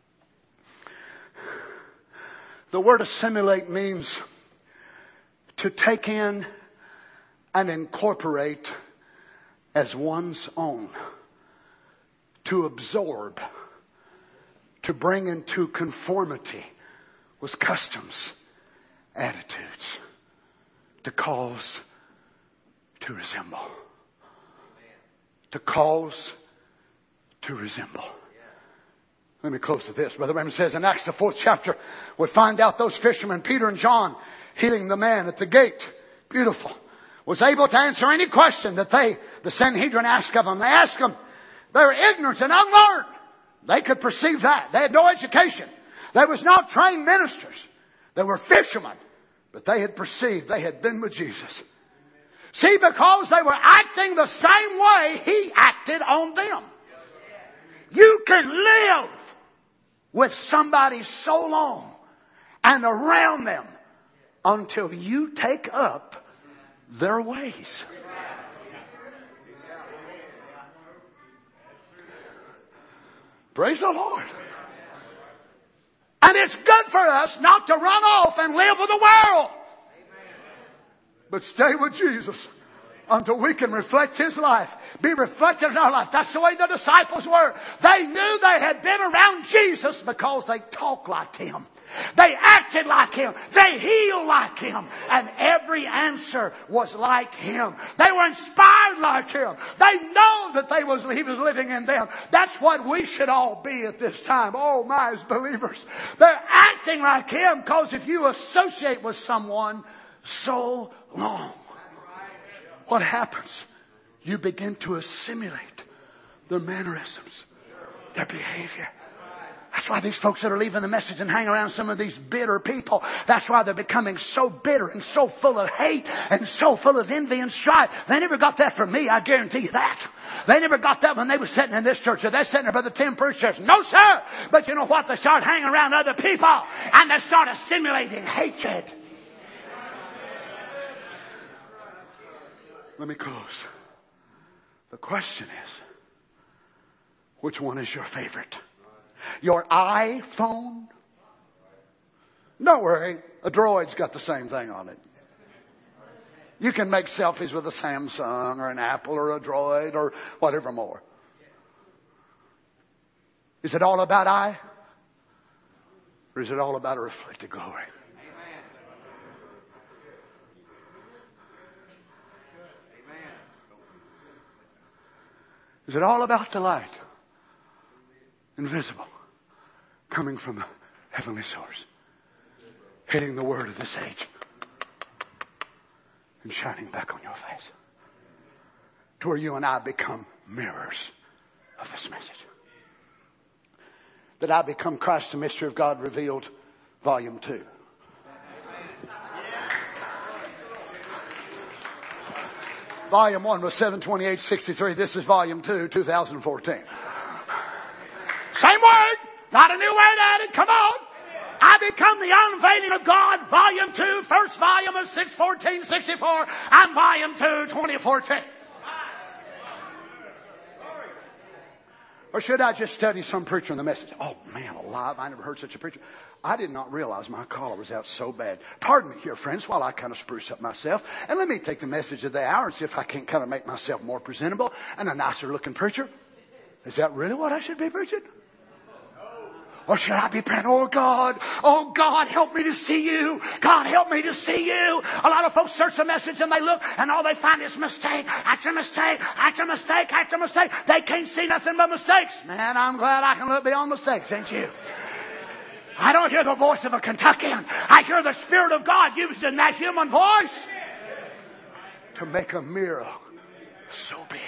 The word assimilate means to take in and incorporate as one's own. To absorb. To bring into conformity with customs, attitudes. To cause to resemble. To cause to resemble. Let me close with this. Brother Branham says in Acts the fourth chapter, we find out those fishermen, Peter and John, healing the man at the gate. Beautiful. Was able to answer any question that they, the Sanhedrin asked of them. They asked them, they were ignorant and unlearned. They could perceive that. They had no education. They was not trained ministers. They were fishermen. But they had perceived they had been with Jesus. See, because they were acting the same way He acted on them. You can live with somebody so long and around them until you take up their ways. Praise the Lord. And it's good for us not to run off and live with the world, but stay with Jesus until we can reflect His life. Be reflected in our life. That's the way the disciples were. They knew they had been around Jesus because they talked like Him. They acted like Him. They healed like Him. And every answer was like Him. They were inspired like Him. They know that they was, He was living in them. That's what we should all be at this time. Oh my, as believers. They're acting like Him because if you associate with someone so long, what happens? You begin to assimilate their mannerisms, their behavior. That's why these folks that are leaving the message and hang around some of these bitter people, that's why they're becoming so bitter and so full of hate and so full of envy and strife. They never got that from me, I guarantee you that. They never got that when they were sitting in this church or they're sitting in Brother Tim Pruitt's church. No, sir. But you know what? They start hanging around other people and they start assimilating hatred. Let me close. The question is, which one is your favorite? Your iPhone? Don't worry, a Droid's got the same thing on it. You can make selfies with a Samsung or an Apple or a Droid or whatever more. Is it all about I? Or is it all about a reflected glory? Is it all about the light? Invisible. Coming from a heavenly source. Hitting the word of this age. And shining back on your face. To where you and I become mirrors of this message. That I become Christ, the mystery of God revealed, volume two. Volume one was seven twenty-eight sixty-three. This is volume two, two thousand fourteen. Same word, not a new word added. Come on. I become the unveiling of God, volume two, first volume of six fourteen sixty-four. I'm volume two, twenty fourteen. Or should I just study some preacher in the message? Oh man, alive, I never heard such a preacher. I did not realize my collar was out so bad. Pardon me here, friends, while I kind of spruce up myself. And let me take the message of the hour and see if I can't kind of make myself more presentable and a nicer looking preacher. Is that really what I should be preaching? Or should I be praying, oh God, oh God, help me to see you. God, help me to see you. A lot of folks search the message and they look and all they find is mistake after mistake after mistake after mistake. They can't see nothing but mistakes. Man, I'm glad I can look beyond mistakes, ain't you? I don't hear the voice of a Kentuckian. I hear the Spirit of God using that human voice to make a mirror so big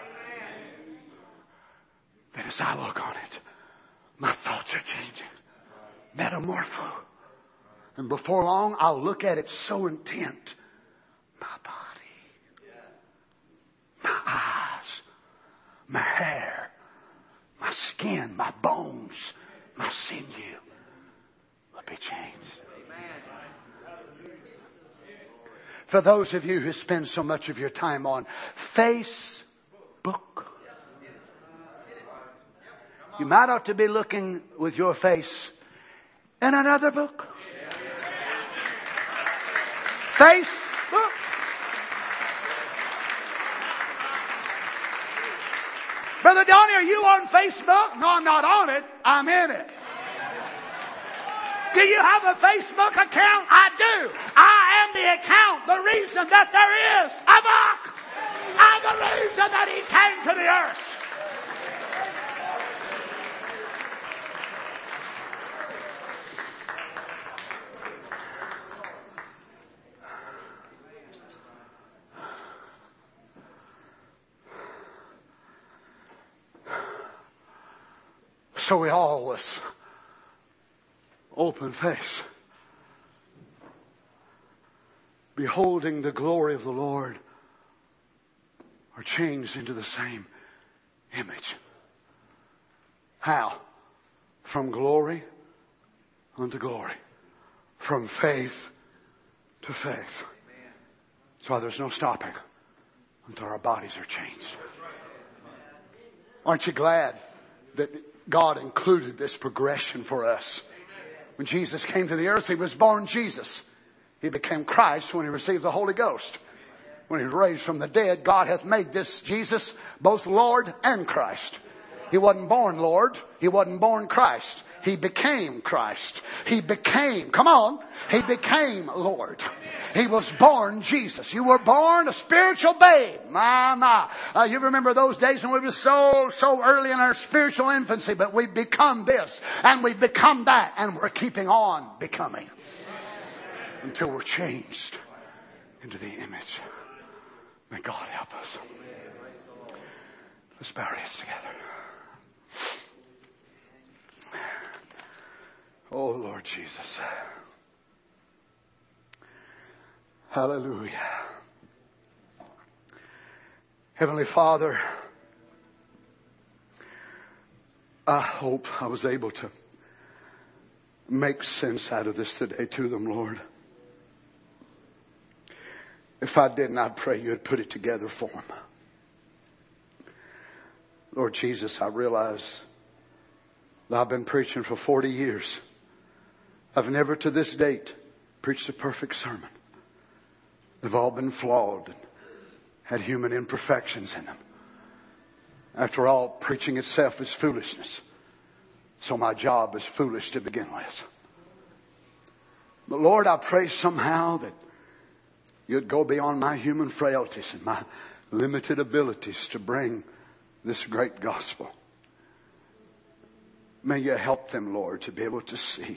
that as I look on it, my thoughts are changing. Metamorpho. And before long, I'll look at it so intent. My body. My eyes. My hair. My skin. My bones. My sinew will be changed. For those of you who spend so much of your time on Facebook, you might ought to be looking with your face in another book. Facebook. Brother Donnie, are you on Facebook? No, I'm not on it. I'm in it. Do you have a Facebook account? I do. I am the account, the reason that there is a book. I'm the reason that He came to the earth. So we all with open face, beholding the glory of the Lord, are changed into the same image. How? From glory unto glory. From faith to faith. That's why there's no stopping until our bodies are changed. Aren't you glad that God included this progression for us? When Jesus came to the earth, He was born Jesus. He became Christ when He received the Holy Ghost. When He was raised from the dead, God hath made this Jesus both Lord and Christ. He wasn't born Lord. He wasn't born Christ. He became Christ. He became, come on, He became Lord. He was born Jesus. You were born a spiritual babe. My, my. Uh, you remember those days when we were so, so early in our spiritual infancy, but we've become this and we've become that and we're keeping on becoming until we're changed into the image. May God help us. Let's bow our heads together. Oh, Lord Jesus. Hallelujah. Heavenly Father, I hope I was able to make sense out of this today to them, Lord. If I didn't, I pray you'd put it together for them. Lord Jesus, I realize that I've been preaching for forty years. I've never to this date preached a perfect sermon. They've all been flawed and had human imperfections in them. After all, preaching itself is foolishness. So my job is foolish to begin with. But Lord, I pray somehow that you'd go beyond my human frailties and my limited abilities to bring this great gospel. May you help them, Lord, to be able to see.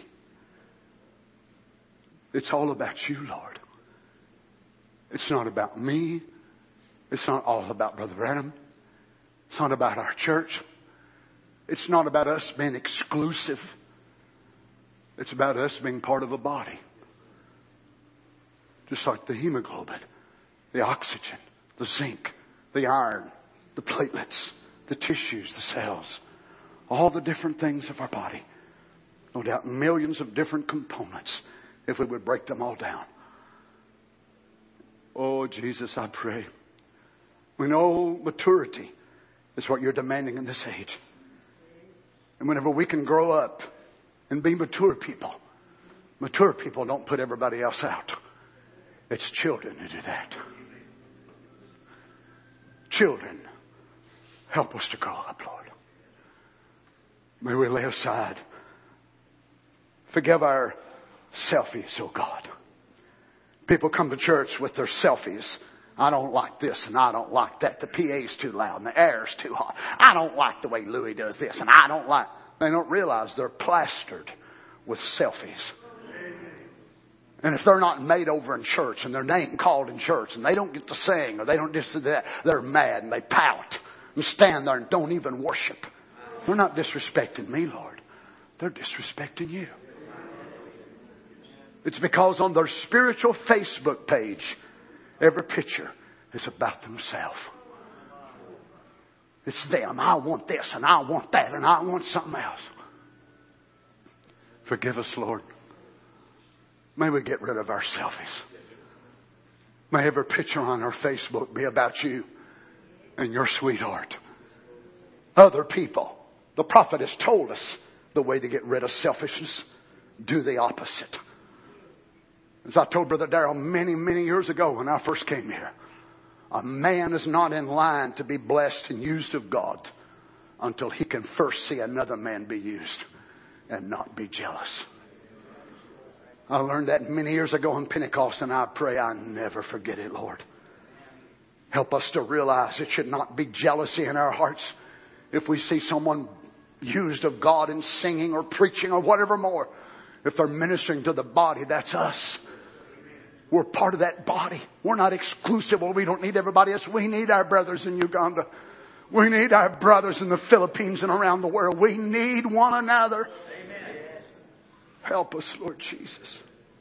It's all about you, Lord. It's not about me. It's not all about Brother Branham. It's not about our church. It's not about us being exclusive. It's about us being part of a body. Just like the hemoglobin, the oxygen, the zinc, the iron, the platelets, the tissues, the cells, all the different things of our body. No doubt millions of different components if we would break them all down. Oh, Jesus, I pray. We know maturity is what you're demanding in this age. And whenever we can grow up and be mature people, mature people don't put everybody else out. It's children who do that. Children, help us to grow up, Lord. May we lay aside. Forgive our selfies, oh God. People come to church with their selfies. I don't like this and I don't like that. The P A's too loud and the air's too hot. I don't like the way Louis does this and I don't like... They don't realize they're plastered with selfies. And if they're not made over in church and their name called in church and they don't get to sing or they don't just do that, they're mad and they pout and stand there and don't even worship. They're not disrespecting me, Lord. They're disrespecting you. It's because on their spiritual Facebook page, every picture is about themselves. It's them. I want this and I want that and I want something else. Forgive us, Lord. May we get rid of our selfies. May every picture on our Facebook be about you and your sweetheart. Other people. The prophet has told us the way to get rid of selfishness. Do the opposite. As I told Brother Darrell many, many years ago when I first came here, a man is not in line to be blessed and used of God until he can first see another man be used and not be jealous. I learned that many years ago in Pentecost, and I pray I never forget it, Lord. Help us to realize it should not be jealousy in our hearts if we see someone used of God in singing or preaching or whatever more. If they're ministering to the body, that's us. We're part of that body. We're not exclusive. Well, we don't need everybody else. We need our brothers in Uganda. We need our brothers in the Philippines and around the world. We need one another. Amen. Help us, Lord Jesus.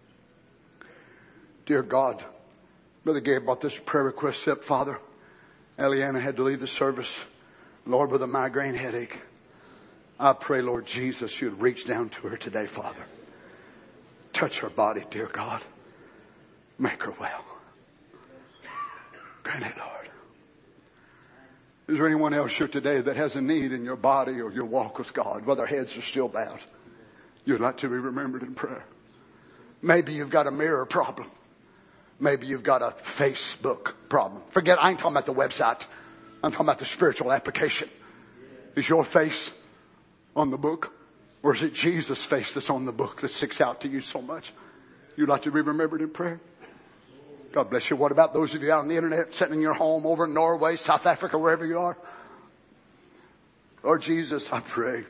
Dear God, Brother Gabe brought this prayer request up, Father. Eliana had to leave the service, Lord, with a migraine headache. I pray, Lord Jesus, you'd reach down to her today, Father. Touch her body, dear God. Make her well. Grant it, Lord. Is there anyone else here today that has a need in your body or your walk with God, while their heads are still bowed? You'd like to be remembered in prayer. Maybe you've got a mirror problem. Maybe you've got a Facebook problem. Forget, I ain't talking about the website. I'm talking about the spiritual application. Is your face on the book? Or is it Jesus' face that's on the book that sticks out to you so much? You'd like to be remembered in prayer? God bless you. What about those of you out on the internet, sitting in your home over in Norway, South Africa, wherever you are? Lord Jesus, I pray.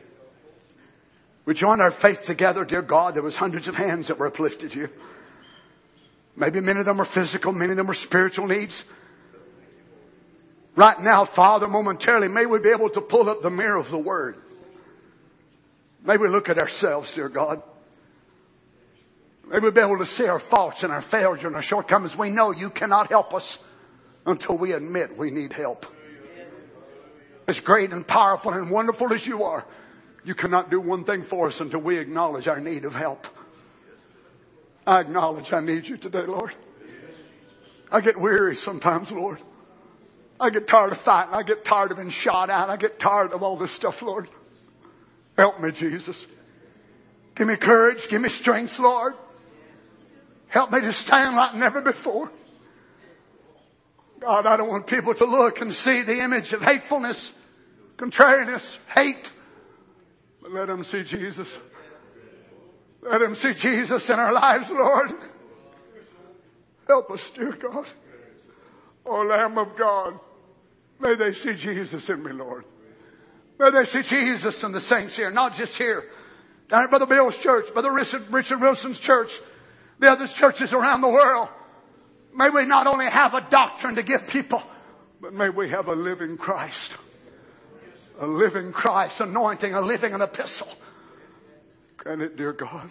We joined our faith together, dear God. There was hundreds of hands that were uplifted here. Maybe many of them are physical, many of them are spiritual needs. Right now, Father, momentarily, may we be able to pull up the mirror of the Word. May we look at ourselves, dear God. May we be able to see our faults and our failures and our shortcomings. We know you cannot help us until we admit we need help. As great and powerful and wonderful as you are, you cannot do one thing for us until we acknowledge our need of help. I acknowledge I need you today, Lord. I get weary sometimes, Lord. I get tired of fighting. I get tired of being shot at. I get tired of all this stuff, Lord. Help me, Jesus. Give me courage. Give me strength, Lord. Help me to stand like never before. God, I don't want people to look and see the image of hatefulness, contrariness, hate. But let them see Jesus. Let them see Jesus in our lives, Lord. Help us, dear God. Oh, Lamb of God. May they see Jesus in me, Lord. May they see Jesus in the saints here, not just here. Down at Brother Bill's church, Brother Richard, Richard Wilson's church, the other churches around the world. May we not only have a doctrine to give people, but may we have a living Christ. A living Christ anointing, a living epistle. Grant it, dear God.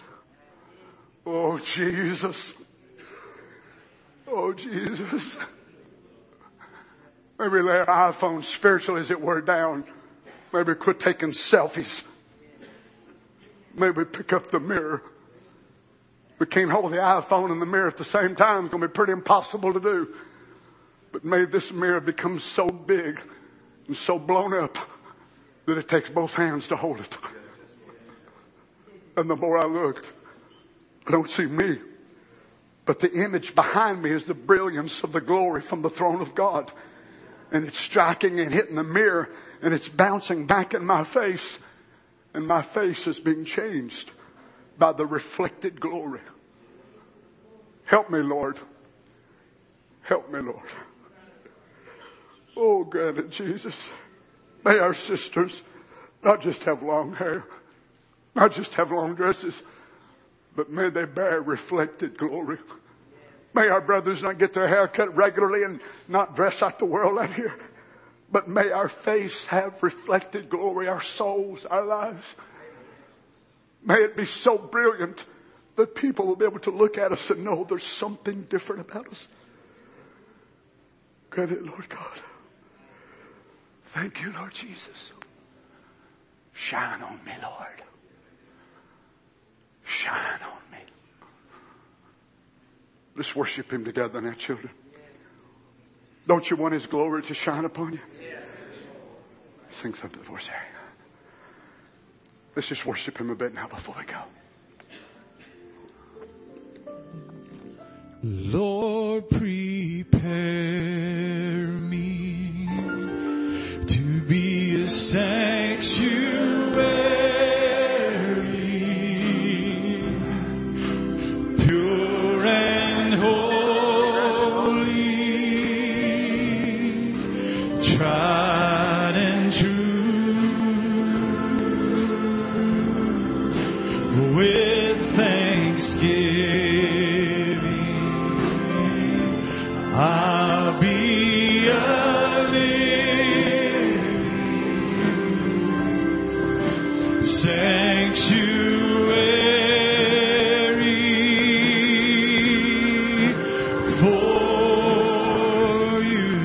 Oh, Jesus. Oh, Jesus. Maybe lay our iPhone spiritually, as it were, down. Maybe quit taking selfies. Maybe pick up the mirror. We can't hold the iPhone and the mirror at the same time. It's going to be pretty impossible to do. But may this mirror become so big and so blown up that it takes both hands to hold it. And the more I look, I don't see me. But the image behind me is the brilliance of the glory from the throne of God. And it's striking and hitting the mirror, and it's bouncing back in my face. And my face is being changed by the reflected glory. Help me, Lord. Help me, Lord. Oh, grant it, Jesus. May our sisters not just have long hair, not just have long dresses, but may they bear reflected glory. May our brothers not get their hair cut regularly and not dress like the world out here. But may our face have reflected glory, our souls, our lives. May it be so brilliant that people will be able to look at us and know there's something different about us. Grant it, Lord God. Thank you, Lord Jesus. Shine on me, Lord. Shine on me. Let's worship Him together now, children. Don't you want His glory to shine upon you? Yes. Sing something for us, Harry. Let's just worship Him a bit now before we go. Lord, prepare me to be a sanctuary, pure and holy, tried and true, with thanksgiving. I'll be a living sanctuary for you.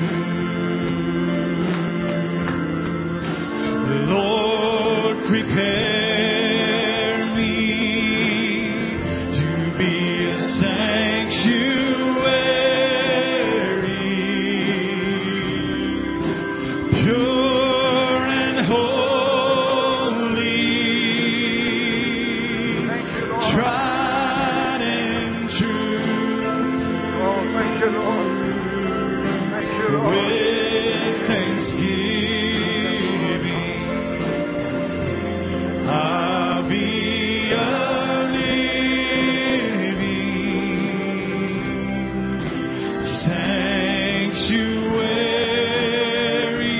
Lord, prepare me to be a sanctuary, pure and holy, tried and true. Oh, thank you, Lord. Thank you, Lord. With thanksgiving, I'll be a living sanctuary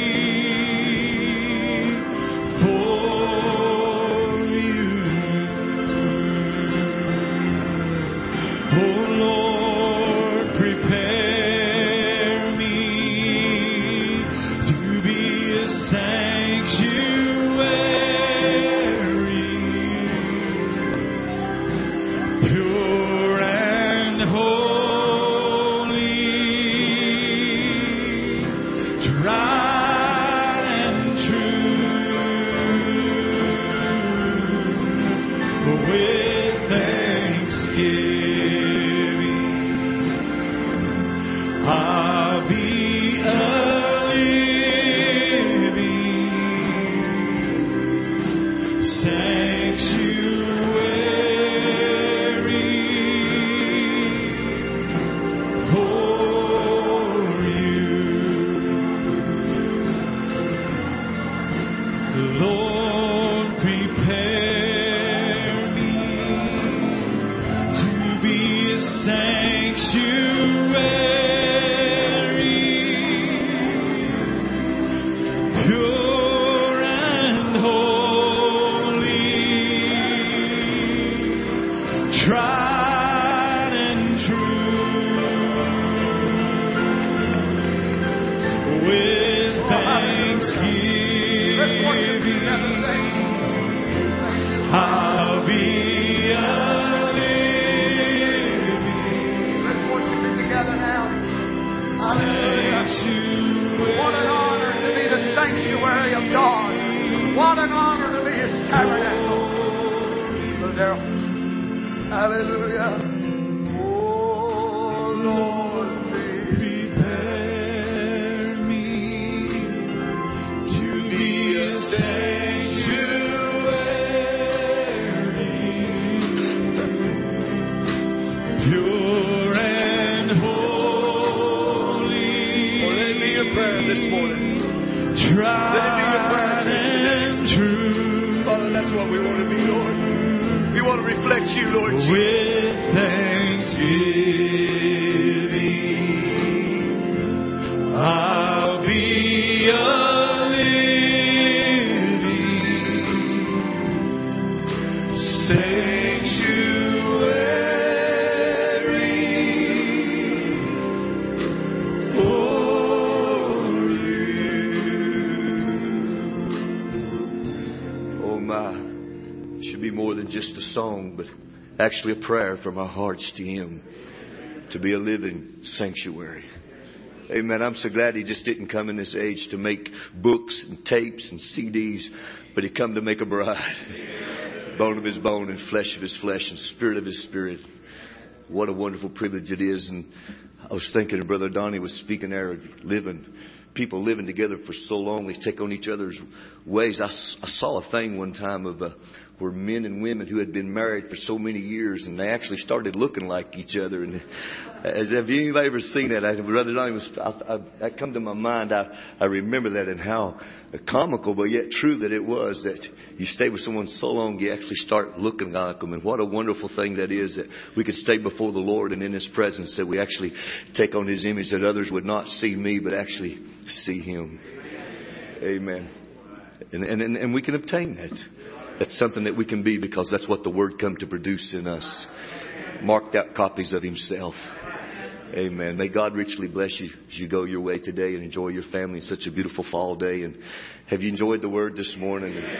for you. Oh Lord, prepare me to be a sanctuary, pure and holy, tried and true, with thanksgiving. I'll be a living sanctuary for you. Lord, prepare me to be a sanctuary, pure and holy, tried and true, with thanksgiving. I'll be a living Let's worship Him together now. sanctuary. sanctuary of God. What an honor to be His tabernacle. Brother Darrell. Hallelujah. Oh, Lord, prepare me to be a sanctuary, pure and holy. Oh, let it be your prayer this morning. Tried and true. Father, that's what we want to be, Lord. We want to reflect you, Lord Jesus. With thanksgiving, I'll be a living sanctuary for you. Oh my, it should be more than just a song, but actually a prayer from our hearts to Him to be a living sanctuary. Amen. I'm so glad He just didn't come in this age to make books and tapes and C Ds, but He come to make a bride. Bone of His bone and flesh of His flesh and spirit of His spirit. What a wonderful privilege it is. And I was thinking, Brother Donnie was speaking there of living, people living together for so long, they take on each other's ways. I, I saw a thing one time of uh, where men and women who had been married for so many years, and they actually started looking like each other. And as have anybody ever seen that? I, Brother Donnie was, I, I, that come to my mind. I, I remember that and how comical, but yet true that it was, that you stay with someone so long, you actually start looking like them. And what a wonderful thing that is, that we could stay before the Lord and in His presence, that we actually take on His image, that others would not see me, but actually see Him. Amen. And, and, and we can obtain that. That's something that we can be, because that's what the Word come to produce in us. Marked out copies of Himself. Amen. May God richly bless you as you go your way today and enjoy your family in such a beautiful fall day. And have you enjoyed the Word this morning? And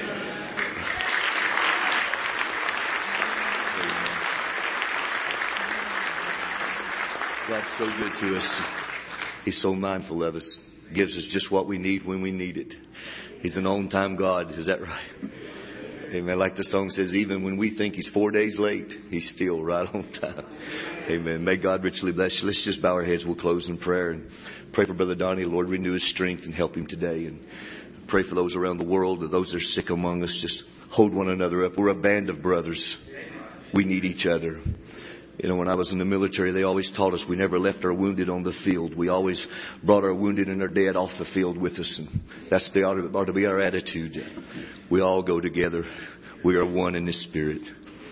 God's so good to us. He's so mindful of us. Gives us just what we need when we need it. He's an on-time God. Is that right? Amen. Like the song says, even when we think He's four days late, He's still right on time. Amen. May God richly bless you. Let's just bow our heads. We'll close in prayer and pray for Brother Donnie. Lord, renew his strength and help him today. And pray for those around the world, those that are sick among us. Just hold one another up. We're a band of brothers. We need each other. You know, when I was in the military, they always taught us we never left our wounded on the field. We always brought our wounded and our dead off the field with us. And that's the ought to, ought to be our attitude. We all go together. We are one in the Spirit.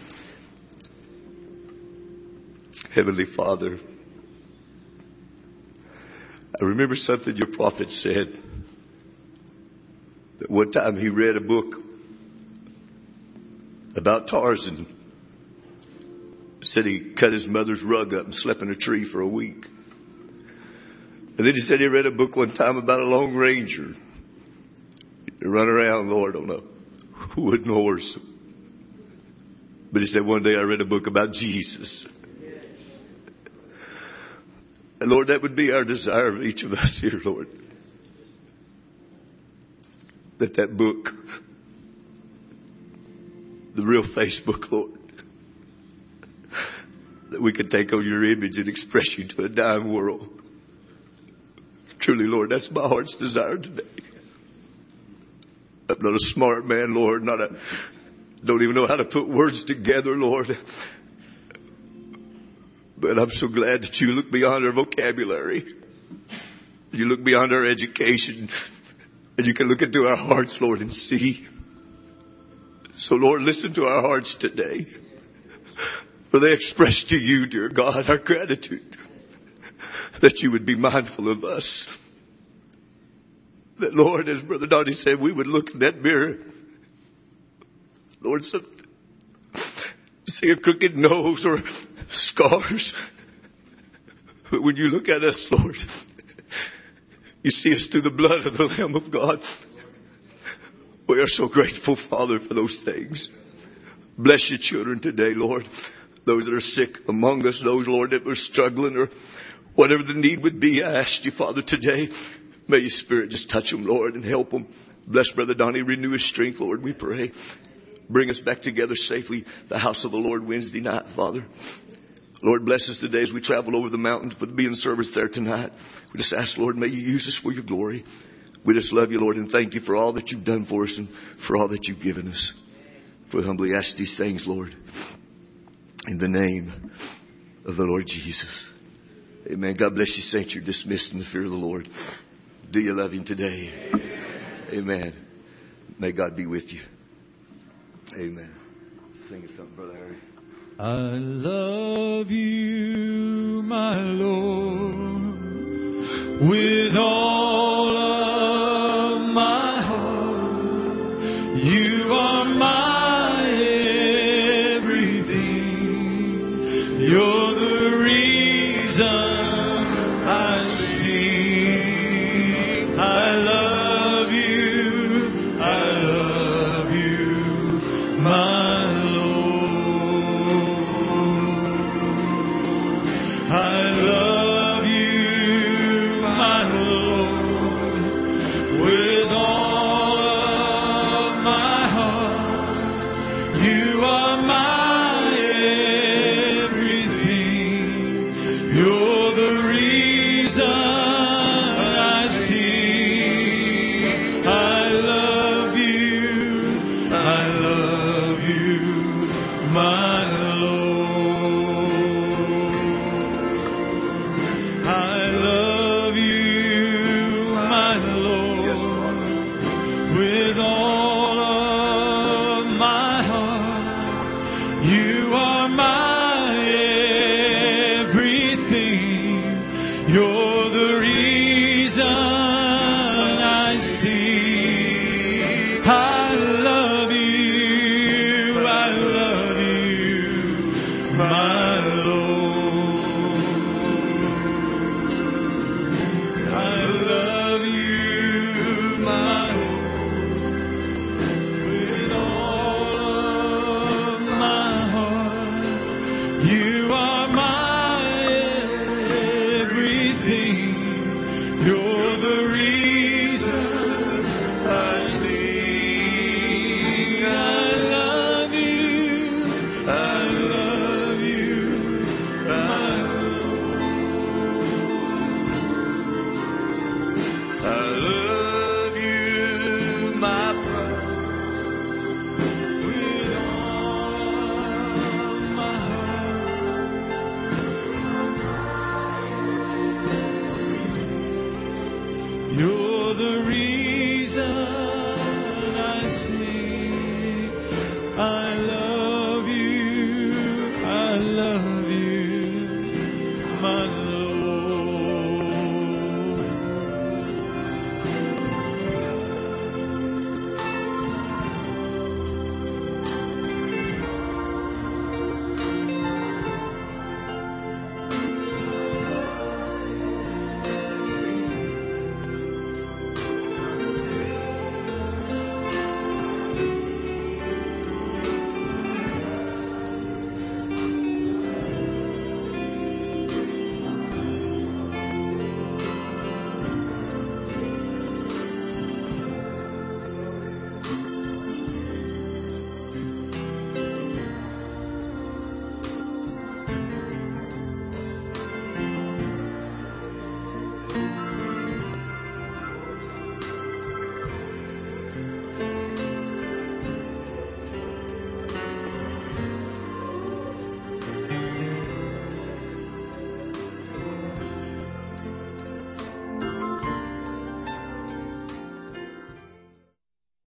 Heavenly Father, I remember something your prophet said. That one time he read a book about Tarzan. Said he cut his mother's rug up and slept in a tree for a week. And then he said he read a book one time about a Lone Ranger. To run around, Lord, on a wooden horse. But he said one day I read a book about Jesus. And Lord, that would be our desire of each of us here, Lord. That that book, the real Facebook, Lord, that we could take on your image and express you to a dying world. Truly, Lord, that's my heart's desire today. I'm not a smart man, Lord, not a, don't even know how to put words together, Lord. But I'm so glad that you look beyond our vocabulary. You look beyond our education. And you can look into our hearts, Lord, and see. So, Lord, listen to our hearts today. For they express to you, dear God, our gratitude. That you would be mindful of us. That, Lord, as Brother Donnie said, we would look in that mirror. Lord, some, see a crooked nose or scars. But when you look at us, Lord, you see us through the blood of the Lamb of God. We are so grateful, Father, for those things. Bless your children today, Lord. Those that are sick among us, those, Lord, that were struggling or whatever the need would be, I ask you, Father, today, May your Spirit just touch them, Lord, and help them. Bless Brother Donnie. Renew his strength, Lord, we pray. Bring us back together safely, the house of the Lord Wednesday night, Father. Lord, bless us today as we travel over the mountain to be in service there tonight. We just ask, Lord, may you use us for your glory. We just love you, Lord, and thank you for all that you've done for us and for all that you've given us. We humbly ask these things, Lord, in the name of the Lord Jesus. Amen. God bless you, saints. You're dismissed in the fear of the Lord. Do you love him today? Amen. May God be with you. Amen. Sing us something, Brother Harry. I love you, my Lord, with all of my heart. You are my everything. You're the reason I sing. I love you. I love you, my Lord. I love you, my Lord, with all of my heart. You are my everything. You're the reason I sing. I love you. I love you, my Lord. I love you, my Lord, with all of my heart. You are my everything. You're the reason I sing. I love you, I love you, my Lord. I love you, my Lord, with all of my heart. You are my everything. You're the reason I sing. I love you. I love you, my Lord. I love you, my brother, with all of my heart. You're the reason I sing. I